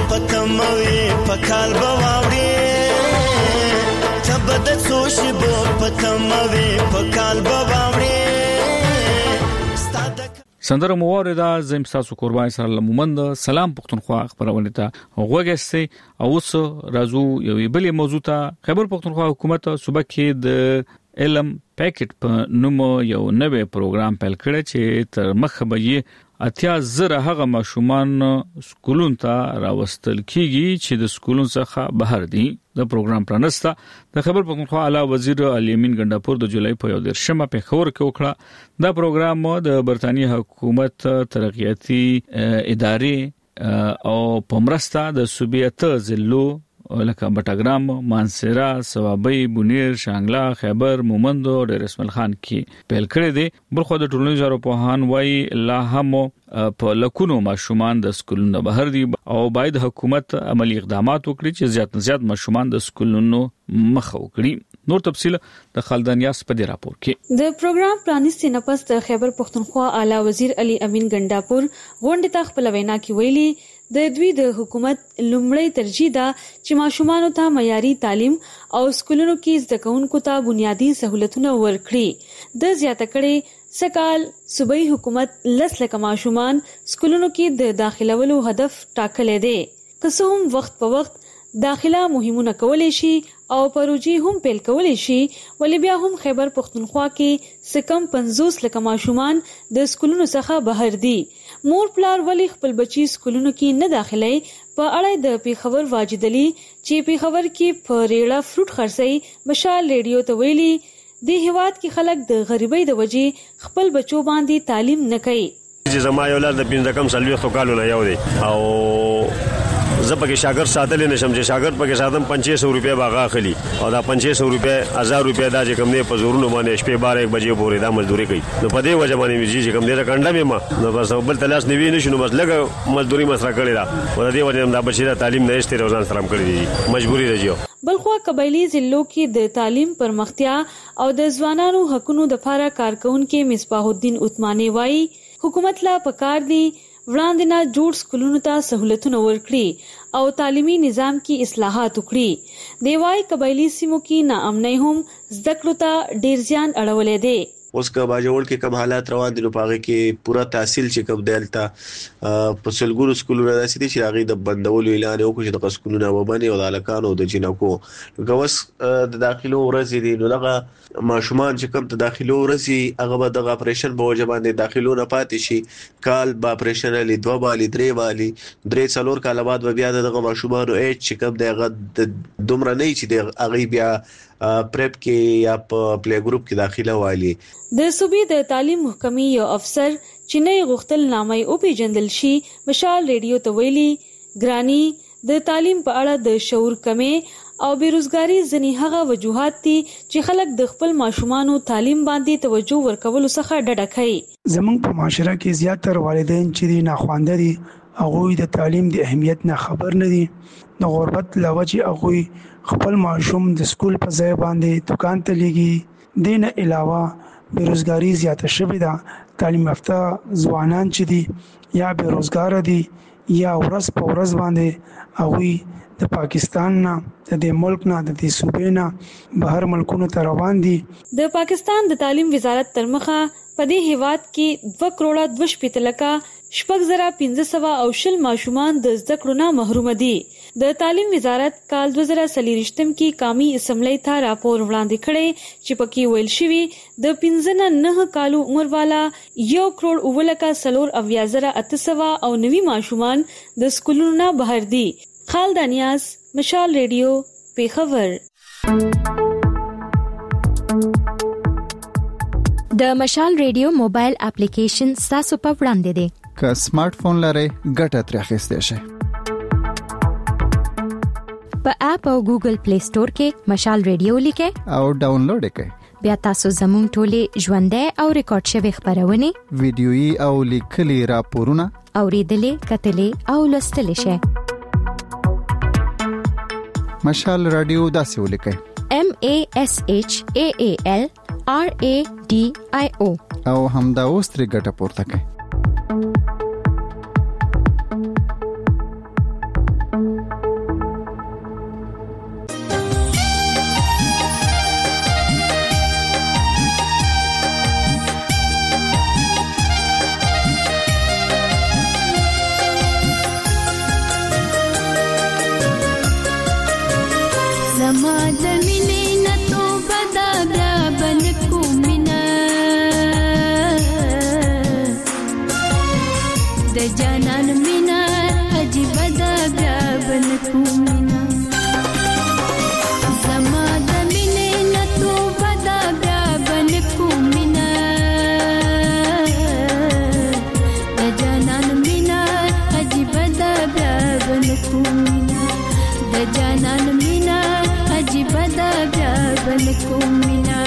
پکموي پکال بواوړي تبد سوش بو پکموي پکال بواوړي سندره موارده زم تاسو قربان سره لمومند سلام پښتونخوا خبرونه ته وګورئ او اوس راځو یو بلې موضوع ته. خیبر پښتونخوا حکومت صوبه کې د علم پیکټ په نوم یو نوې پروګرام پیل کړی چې تر مخه به یې اتیا زره هغه ماشومان سکولون ته راوستل کیږي چې د سکولون څخه بهر دي. د پروګرام پرانستا د خبر پښتونخوا اعلی وزیر علي امین ګنداپور د جولای په یو درشمه په خبر کې وکړه. دا پروګرام د برتانیې حکومت ترقیاتي ادارې او پمرستا د صوبیت ضلعو لکه بټاګرام، مانسیرا، سوابي، بونیر، شانګلا، خیبر، مومند او ډیر اسماعیل خان کې پیل کړی دی. بلخو د ټولنیزو اړوپوهان وایي لا هم په لکونو ماشومان د سکولونو بهر دي او باید حکومت عملی اقدامات وکړي چې زیات نه زیات ماشومان د سکولونو مخه وکړي. نور تفصيل د خالدان یاس په دې راپور کې. د پروګرام پرانیستي نه پس د خیبر پښتونخوا اعلی وزیر علي امین ګنداپور غونډه ته خپل وینا کې ویلي د دوی د حکومت لومړی ترجیح ده چې ماشومان ته معیاري تعلیم او سکولونو کې زده کوونکو ته بنیادی سہولتونه ورکړي. د زیاته کړي سکال صوبایي حکومت لس لک ماشومان سکولونو کې د داخلولو هدف ټاکلی دی. که څه هم وخت په وخت داخله مهمونه کولای شي او پروژې هم پیل کولای شي، ولې بیا هم خیبر پښتونخوا کې سکم پنځوس لک ماشومان د سکولونو څخه بهر دي. مور پلار ولی خپل بچی سکولونو کې نه داخلي په اړه د پیښور واجد علي چې پیښور کې په ریړه فروټ خرڅي مشال ریډیو ته ویلي د هیواد کې خلک د غریبۍ د وجې خپل بچو باندې تعلیم نه کوي. چې زما یو لار د پنځه کم سلوي کالو نه یو دی او زپکه شاګرد ساتل نشم چې شاګرد پکې ساتم پنځه سوه روپیا باغه اخلي او دا پنځه سوه روپیا هزار روپیا دا چې کوم نه په زورونو باندې شپې بارہ یک بجې پورې دا مزدوري کوي. نو په دې وجه باندې چې کوم نه کنده مې ما نو بس بل تلاش نیوي نشو نو بس لګه مزدوري مسره کړی دا په دې وجه دا بچی دا تعلیم نه استې روزان سلام کړی دي مجبوری راځي. بلخو قبایلی ضلعو کې د تعلیم پرمختیا او د ځوانانو حقونو د لپاره کارکونکو مصباح الدین عثماني وایي حکومت لا پکار دی وړاندې نه جوړ سکولونو ته سہولتونه ورکړي او تعلیمي نظام کې اصلاحات وکړي. دی وايي قبایلی سیمو کې ناامنۍ هم زده کړو ته ډیر زیان اړولې دی. اوس که باجوړ کې کوم حالات روان دي نو پاره کې پورا تحصیل چې کوم دلته په سلګورو سکولونو داسې دي چې هغه د بندولو اعلان وکړي چې د سکولونو وبني او د الکانو د جنکو غوس د داخلو ورځې دي نو دغه ماشومان چې کوم ته داخلو ورځي هغه به د اپریشن په وجه باندې داخلو نه پاتې شي کال با اپریشن لري دوه بالي درې بالي درې څلور کال بعد بیا دغه ماشومان او اچ چې کوم دغه دومره نه چې د هغه بیا پریپ کې یا په پلی ګروپ کې داخله والی. د صوبې د تعلیم محکمې یو افسر چې نه غوښتل نامې او پیجندل شي مشال ریډیو ته ویلي ګرانی د تعلیم په اړه د شعور کمې او بیروزګاری ځنی هغه وجوهات دي چې خلک د خپل ماشومانو تعلیم باندې توجه ورکولو څخه ډډه کوي. زمونږ په معاشره کې زیاتره والدین چې دي ناخوانده دي هغه د تعلیم د اهمیت نه خبر نه دي. د غربت لوجه هغه خپل ماشوم د سکول په ځای باندې دکان ته لګي. دین علاوه بیروزګاری زیاته شوې ده. تعلیم یافته ځوانان چې دي یا بیروزګار دي یا ورځ په ورځ باندې هغه د پاکستان نه د دې ملک نه د دې صوبې نه بهر ملکونو ته روان دي. د پاکستان د تعلیم وزارت ترمخه په دې هیواد کې دوه کروڑه دوه شپږ لکه شپږ زره پنځه سوه او شل ماشومان د زده کړو نه محروم دي. د تعلیم وزارت کال دوه زره څلوېښتم کې قومي اسمبلی ته راپور وړاندې کړی چې پکې ویل شوی د پنځه نه نه کالو عمر والا یو کروڑ اوه لکه څلور اویا زره اته سوه او نوي ماشومان د سکولونو نه بهر دي. خالدان یاس مشال ریډیو پیښور. د مشال ریډیو موبایل اپلیکیشن تاسو په وړاندې دی. که سمارټ فون لرئ ګټه ترې اخیستئ شئ. په اپ او ګوګل پلی سٹور کې مشال ریډیو لیکئ او ډاونلوډ کړئ. بیا تاسو زموږ ټولې ژوندۍ او ریکارډ شوی خبرونه ویډیويي او لیکلي راپورونه اوریدلې کتلې او لوستلې شئ. مشال رادیو داسې ولیکئ M A S H A A L R A D I O او همدا اوس ترې ګټه پورته کړئ. مینې نه توبه دا بیا بن کومینا د جانان مینا عجیب دا بیا بن کومینا زما د مینې نه توبه دا بیا بن کومینا د جانان مینا عجیب دا بیا بن کومینا د جانان مینا عجیب دا بیا بن کومینا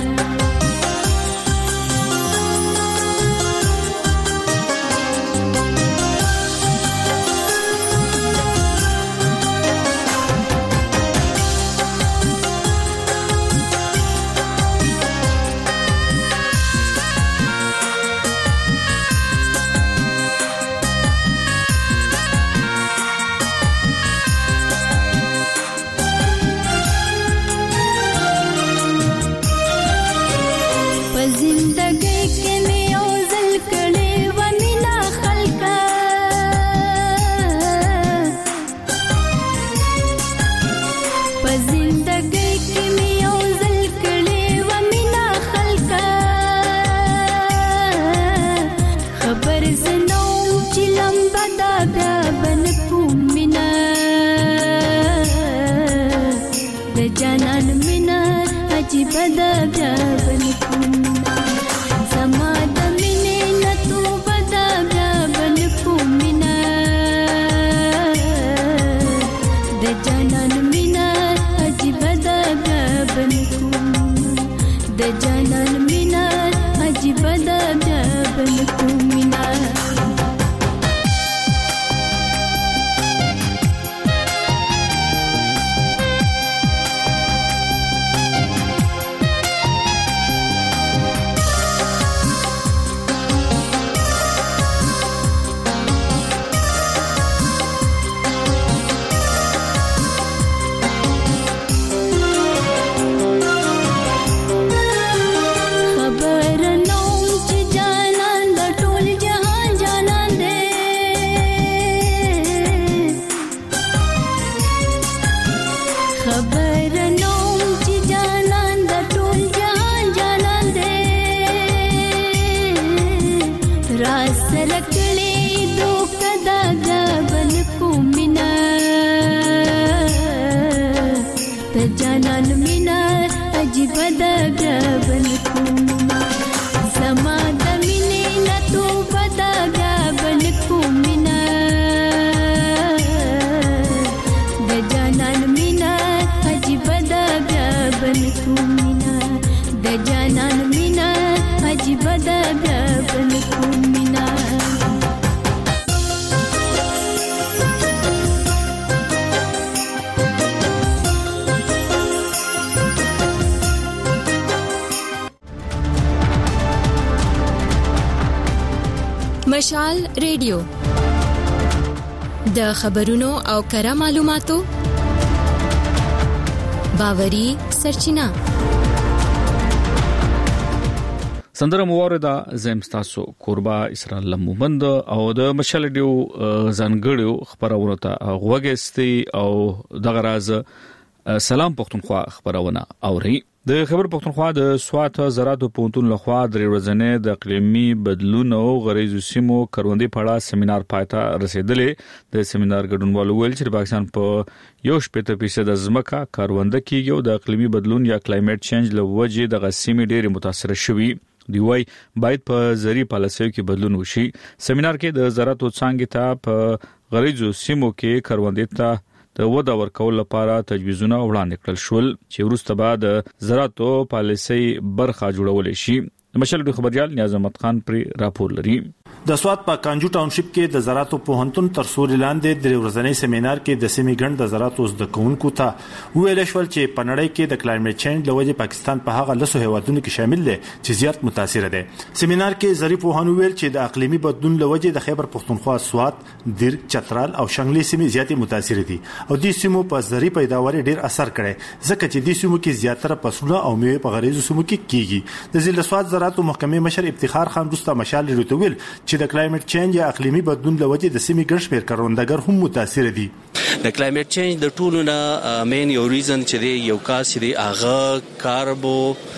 مشال ریډیو د خبرونو او کره معلوماتو باوري سرچینه سندره موردا زم تاسو قربا اسرائیل لمومند او د مشال ریډیو ځانګړو خبرونه ته غوګستي او دغه راز سلام پښتونخوا خبرونه اوري د خبر پښتونخوا د سوات زراعت پونتون لخوا د ورځنې د اقلیمي بدلون او غریزو سیمو کروندې په اړه سیمینار پاتہ رسیدلې د سیمینار ګډونوالو ویل چې پاکستان په یو شپږ فیصد ځمکه کارونده کیږي او د اقلیمي بدلون یا کلایمټ چینج لوجې د غسیمې ډېر متاثر شوي دی وای باید په زری پالیسیو کې بدلون وشي سیمینار کې د زراعت څنګه ته په غریزو سیمو کې کروندې ته د ودا ورکول لپاره تجویزونه وړاندې کړل شول چې وروسته بعد زراعتو پالیسي برخه جوړول شي مشال د خبريال نیاز احمد خان پر راپور لري د سوات په کانجو ټاونشپ کې د زراعت پوهنتون تر سوري لاندې د ورځنی سیمینار کې د سیمې ګڼ د زراعت اوس د کوونکو ته ویل شول چې په نړۍ کې د کلایمټ چینج لوجه پاکستان په هغه لسو هیوادونو کې شامل دی چې زیات متاثر دي سیمینار کې ظریف وهانو ویل چې د اقلیمي بدلون لوجه د خیبر پښتونخوا سوات دیر چترال او شنګلي سیمې زیاتې متاثر دي او د سیمو په زری پیداواري ډیر اثر کړي ځکه چې د سیمو کې زیاتره فصلونه او میوه په غریزو سیمو کې کیږي د ضلع سوات زراعت محکمې مشر افتخار خان دوستا مشال لري چې د کلایمټ چینج یا اقلیمي بدلون لوجه د سیمې ګڼ شمېر کروندګر هم متاثر دي د کلایمټ چینج د ټولو نه مین یو ریزن چې دی یو کاس چې دی هغه کاربو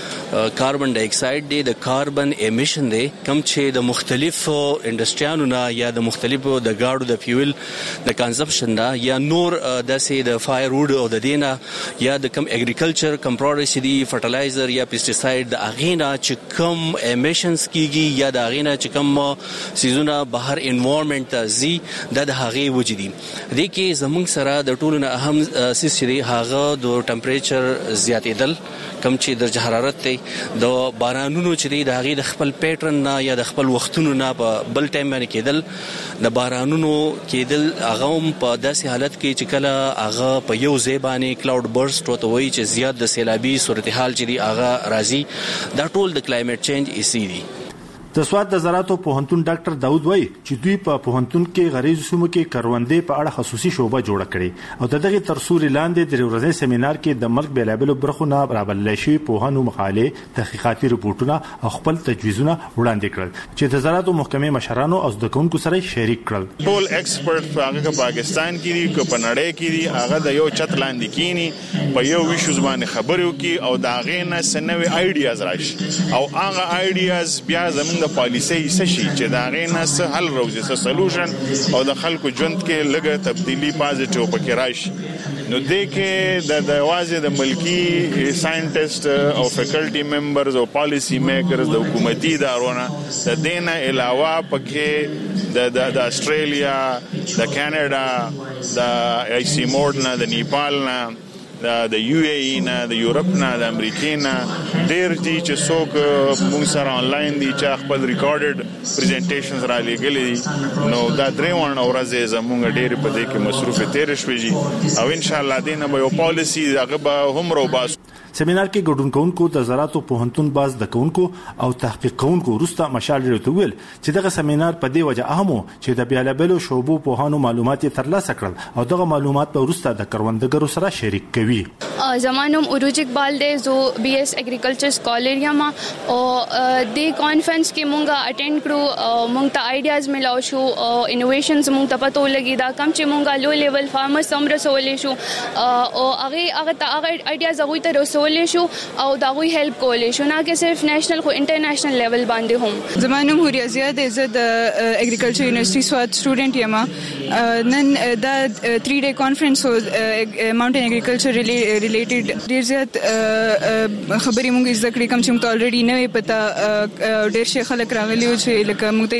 کاربن ډای اکساید دی د کاربن امیشن دی کوم چې د مختلفو انډستریانو نه یا د مختلفو د گاډو د فیول د کنزمپشن نه یا نور د سي د فایر وډ او د دینه یا د کم اګریکلچر کم پروډکټس دي فرټلایزر یا پیسټیساید د اغینا چې کم امیشنز کیږي یا د اغینا چې کم سيزونه بهر انوایرنمنت ته زی د هغه وجدي د کې زمونږ سره د ټولو نه اهم سیس دی هغه د ټمپریچر زیاتېدل کم چې درجه حرارت ته د بارانونو چې دی د هغه د خپل پیټرن نه یا د خپل وختونو نه په بل ټایم باندې کېدل د بارانونو کېدل هغه په داسې حالت کې چې کله هغه په یو ځای باندې کلاود برست وته وایي چې زیات د سیلابي صورتحال چې دی هغه راځي دا ټول د کلایمټ چینج ایسي دی. د سواد د زراعت پوهنتون ډاکټر داوود وای چې دوی په پوهنتون کې غریزو سیمو کې کروندې په اړه خصوصي شوبه جوړه کړې او د دغه ترسوري لاندې د ورځې سیمینار کې د ملک بیلابل برخو نه برابر شي پوهانو مقاله تحقیقاتي رپورټونه او خپل تجویزونه وړاندې کړل چې د زراعت محکمې مشرانو او د کوونکو سره شریک کړل. ټول ایکسپرټ په هغه پاکستان کې دي کو په نړۍ کې دي هغه د یو چت لاندې کینی په یو ویشو زمانه خبرو کې او دا غینه سنوي آیډیاز راشي او هغه آیډیاز بیا زموږ د پالیسي سشي چې دا غینه سه حل روزي سه سولوشن او د خلکو ژوند کې لږه تبدیلی پازیټیو پکې راشي. نو دې کې د د واځي د ملکی ساينټیست او فیکلټي ممبرز او پالیسی میکرز د حکومتي ادارونو د دینه علاوه پکې د د استرالیا د کاناډا د ای سی مورډ نه د نیپال نه د یو ای ای نه د یورپ نه د امریکا نه ډېر دي چې څوک موږ سره انلاین دي چې خپل ریکارډډ پریزنټیشنز را لګلې نو دا درې وانه ورځې زموږ ډېر په دې کې مصروف تیر شوې او ان شاء الله دینه به یو پالیسی هغه به هم رو باس. سیمینار کې ګډون کوونکو د زراعت پوهنتون باز د کوونکو او تحقیق کوونکو وروسته مشال لري ویل چې دغه سیمینار په دې وجه اهمو چې د بیلابلو شعبو پوهانو معلومات ترلاسه کړل او دغه معلومات په وروسته د کروندګرو سره شریک کوي. زمانم عروج اقبال دې زو بی ایس اګریکلچر سکالر یم او د کانفرنس کې مونږه اټینډ کړو مونږ ته آیډیاز ملاو شو انوویشنز مونږ ته پته ولګی دا کم چې مونږه لو لیول فارمرز سم رسولې شو او هغه هغه ته هغه آیډیاز هغه ته رسولې شو او دا غوي هیلپ کولې شو نه کې صرف نېشنل خو انټرنیشنل لیول باندې هم. زمانم هوریا زیاد عزت اګریکلچر یونیورسيټي سواد سټوډنټ یم نن دا تھری ډے کانفرنس هو ماونټین اګریکلچر ریلیټډ ډیر زیات خبرې مونږ زده کړې کوم چې مونږ الریډي نه پتا ډیر شي خلک راغلي او چې لکه مونږ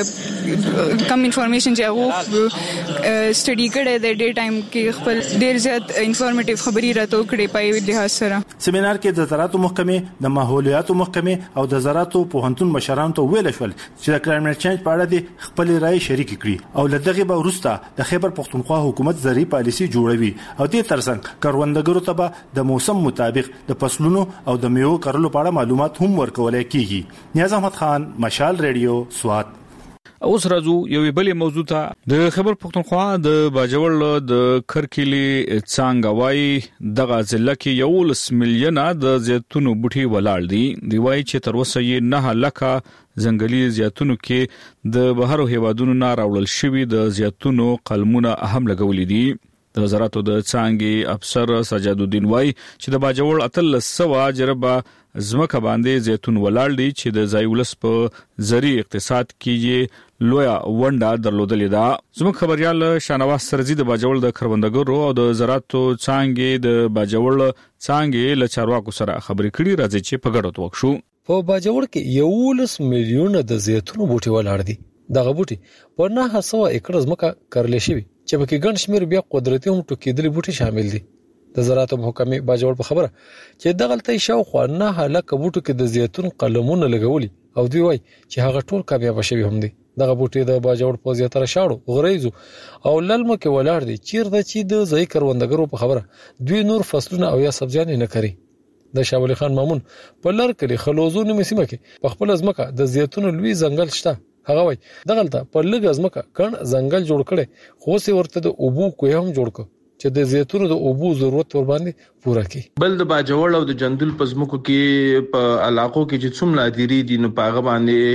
ته کم انفارمیشن چې هغه سټڈی کړي د ډے ټایم کې خپل ډیر زیات انفارمیټیو خبري راته کړې پای لحاظ سره. سیمینار کې د زراعت محکمې د ماحولیات محکمې او د زراعت پوهنتون مشرانو ته ویل شول چې د کلایمټ چینج په اړه د خپل رائے شریک کړي او لدغه به وروسته د خیبر پختونخوا حکومت زری پالیسی جوړوي او د ترڅنګ کروندګرو ته به د موسم مطابق د فصلونو او د میوو کرلو په اړه معلومات هم ورکول کیږي. نیاز احمد خان، مشال ریډیو، سوات. اوس راځو یو بلې موضوع ته. د خیبر پختونخوا د باجوړ د کرکلی څنګه وای دغه ضلع کې یو لس میلیونه د زیتونو بوټي ولاړ دي. دی وای چې تر اوسه یې نه لکه ځنګلي زیتونو کې د بهرو هیوادونو نه راوړل شوی د زیتونو قلمونه اهم لګولې دي. د وزارت د څنګه افسر سجاد الدین وای چې د باجوړ اتل سوا جربه زمکه باندې زیتون ولاړ دي چې د زایولس په زری اقتصاد کې لویا ونډه درلودلې ده. زموږ خبريال شانواز سرزي د باجوړ د کروندګرو او د زراعت څنګه د باجوړ څنګه له چارواکو سره خبرې کړي راځي چې په ګډه توک شو. په باجوړ کې یولس میلیونه د زیتون بوټي ولاړ دي. دغه بوټي په نه هڅو ایکړ زمکه کړل شي چې په کې ګڼ شمیر بیا قدرتي هم ټوکېدلې بوټي شامل دي. د زراعت محکمې باجوړ په خبره چې دغلته شاوخوا نه هلاک بوټو کې د زیتون قلمونه لګولي او دوی وای چې هغه ټول کامیاب شوی هم دي. دغه بوټي د باجوړ په زیاتره شاړو غریزو او للمو کې ولاړ دي چیرته چې د ځای کروندګرو په خبره دوی نور فصلونه او یا سبزیان نه کوي. د شاه ولي خان مامون په لر کې خلوزونو مسیمه کې په خپل ځمکه د زیتون لوی ځنګل شته. هغه وای دغلته په لږ ځمکه کڼ ځنګل جوړ کړي خو سي ورته د اوبو کوی هم جوړ کړ چې د زیتون د اوبو ضرورت ور باندې پوره کړي. بل د باجوړ او د جندل پزمکو کې په علاقو کې چې څومره لاديري دي نو پاغه باندې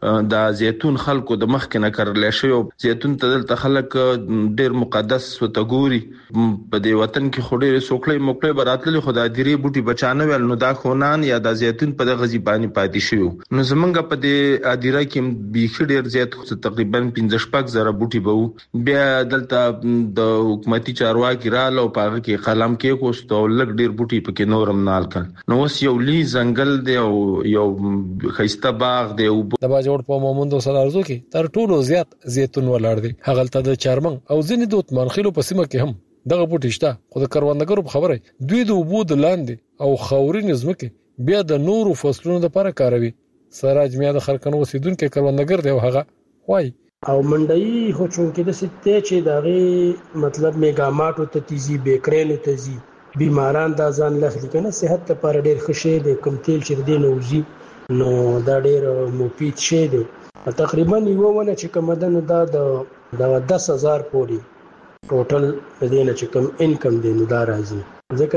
د زیتون خلکو د مخ کې نه کړل شي. زیتون ته دلته خلک ډیر مقدس وتګوري په دې وطن کې خوري سوکړې موکړې براتلې خدای دې بوټي بچانه ول نو دا خونان یا د زیتون په دغه ځبانی پاتې شي. نو زمونږ په دې ادیره کې بیخي ډیر زیات تقریبا پنځه شپږ زره بوټي بو. بیا دلته د حکومتي چارواکي رااله او پاغه کې قلم کې کوستو لګ ډیر بوټي پکې نورم نال کړ. نو اوس یو لی ځنګل دی او یو خيسته باغ دی. د باجوړ په مومند سلارزو کې تر ټولو زیات زیتون ولر دي. هغه ته د چارمن او ځینې دوت منخلو په سیمه کې هم دغه بوټي شته. خو د کروندګرو په خبره دوی د وبود لاندې او خاورین زمکه بیا د نورو فصلونو لپاره کاروي. سراج میا د خلکانو اوسیدونکو کروندګر دی او هغه وای او منډي هو چون کې د ستې چې دغه مطلب میګاماټو ته تیزی بیکرینو ته زی بیماران دا ځان لخلی کنه صحت لپاره ډیر ښه دی. کوم تیل چې دی نو زی نو دا ډیر مفید شی دی. تقریبا یو ونه چې کومدن دا د دس هزار پوري ټوټل دینه چې کوم انکم دی نو دا راځي. ځکه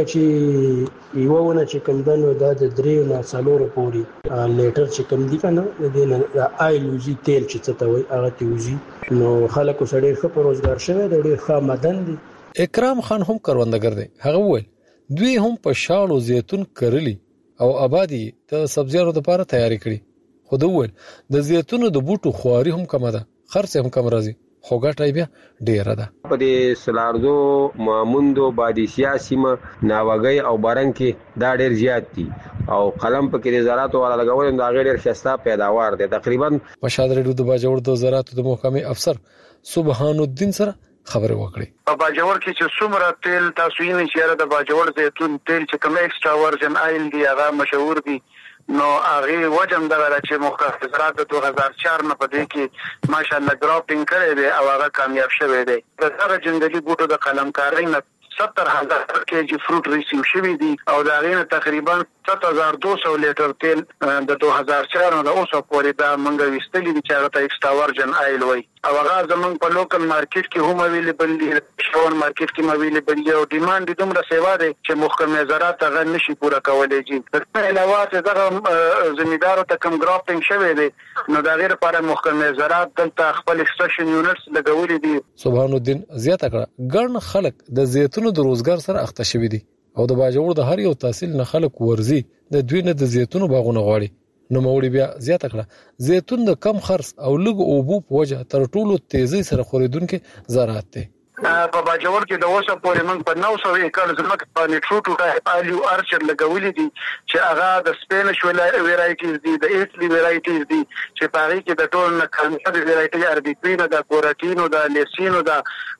چې یو ونه چې کوم دنو دا د دریو نه څلورو پوري لیټر چې کوم دی کنه د دینه د آیلوزي تیل چې څه ته وای هغه تیوزي نو خلکو سره ډیر ښه روزګار شوی دی. ډیر ښه مدن دی. اکرام خان هم کروندګر دی. هغه وویل دوی هم په شالو زیتون کرلی او آبادی ته سبزیانو لپاره تیاری کړي. خو دوی وویل د زیتونو د بوټو خواري هم کم ده. خرڅ هم کم راځي. خو ګټای بیا ډیره ده. په دې سلارزو ماموندو بادي سیاسي ما ناوګي او بارنګ کې دا ډیر زیات دي او قلم په کې زراعت ولا لګول دا غیر خسته پیداوار دي. تقریبا په شاد ریډو د باجوړ د زراعت د محکمې افسر سبحان الدین سره خبره وکړي. په باجوړ کې چې څومره تیل تاسو یې نشاره د باجوړ زیتون تیل چې کوم ایکسترا ورجن آیل دی هغه مشهور دي. نو هغه وجم دغه چې مخکې زراعت د دوه هزار چهار نه پدې کې ماشاءالله ګراپینګ کړی دی او هغه کامیاب شوی دی. دغه جنگلي بوټو د قلمکارۍ نه ستر هزار کېجی فروټ ریسیو شوی دی او دا غینه تقریبا سات هزار دو سو لیټر تیل د دوه هزار چهار نه اوسه پورې دا منګه وستلی دی چې هغه ته ایکسترا ورجن آیل وای او هغه زمونږ په لوکل مارکیټ کې هم اویلیبل دی. شاور مارکیټ کې اویلیبل دی او ډیماند دومره سیوا دی چې محکمه زراعت هغه نشي پوره کولای. جی په علاوه دغه زمیندارو ته کم ګراپینګ شوی دی نو دا غیر لپاره محکمه زراعت دلته خپل ایکسټریشن یونټس لګولې دي. سبحان الدین زیاته کړه ګڼ خلک د زیتونو د روزګار سره اخته شوی دي او د باجوړ د هر یو تحصیل نه خلک ورزي د دوی نه د زیتونو باغونه غواړي. نو موري بیا زیاته کړه زیتون د کم خرڅ او لږ اوبو په وجه تر ټولو تیزی سره خوریدونکو زراعت دی. په باجوړ کې د اوسه پورې موږ په نو سو ایکړ ځمکه باندې ټروټو ټایپ الیو ارچر لګولې دي چې هغه د سپینش ویرایټیز دي د ایټلی ویرایټیز دي چې په هغه کې د ټول نه کانټر ویرایټي اربیټرینو د کوراتینو د لیسینو د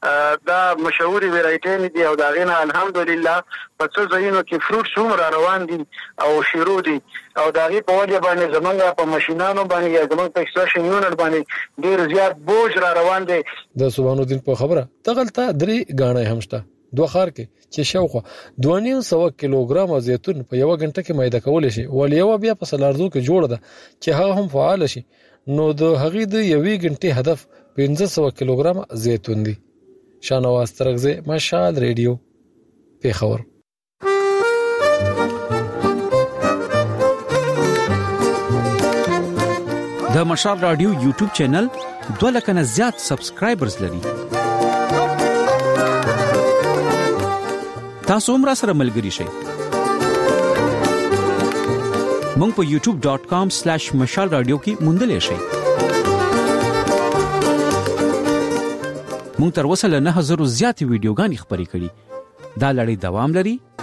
دا مشهوري ویرایټي دي او دا غینه الحمدلله په څو ځایونو کې فروټ څومره روان دي او شیرو دي او دا غي په وجه باندې زمونږ په ماشينانو باندې یا زمونږ په ایکسټریشن یونټ باندې ډیر زیات بوج را روان دي. د سبحان الدین په خبره دغلته درې غاڼې همشته دوه خار کې چې شاوخوا دوه نیم سو کیلوګرام زیتون په یو غنټه کې میده کول شي ولې یو بیا په سلارزو کې جوړ ده چې هغه هم فعال شي نو د هغې د یوې غنټې هدف پنځه سوه کیلوګرام زیتون دی. شانواز ترغزه مشال ریډیو پیښور. د مشال رادیو یوټیوب چینل دوه لک نه زیات سبسکرایبرز لري. تاسو هم را سره ملګري شئ. مونږ په یوټیوب ډاٹ کام سلیش مشال رادیو کې موندلې شئ. مونږ تر اوسه له نه هزار زیاتې ویډیوګانې خپرې کړې. دا لړۍ دوام لري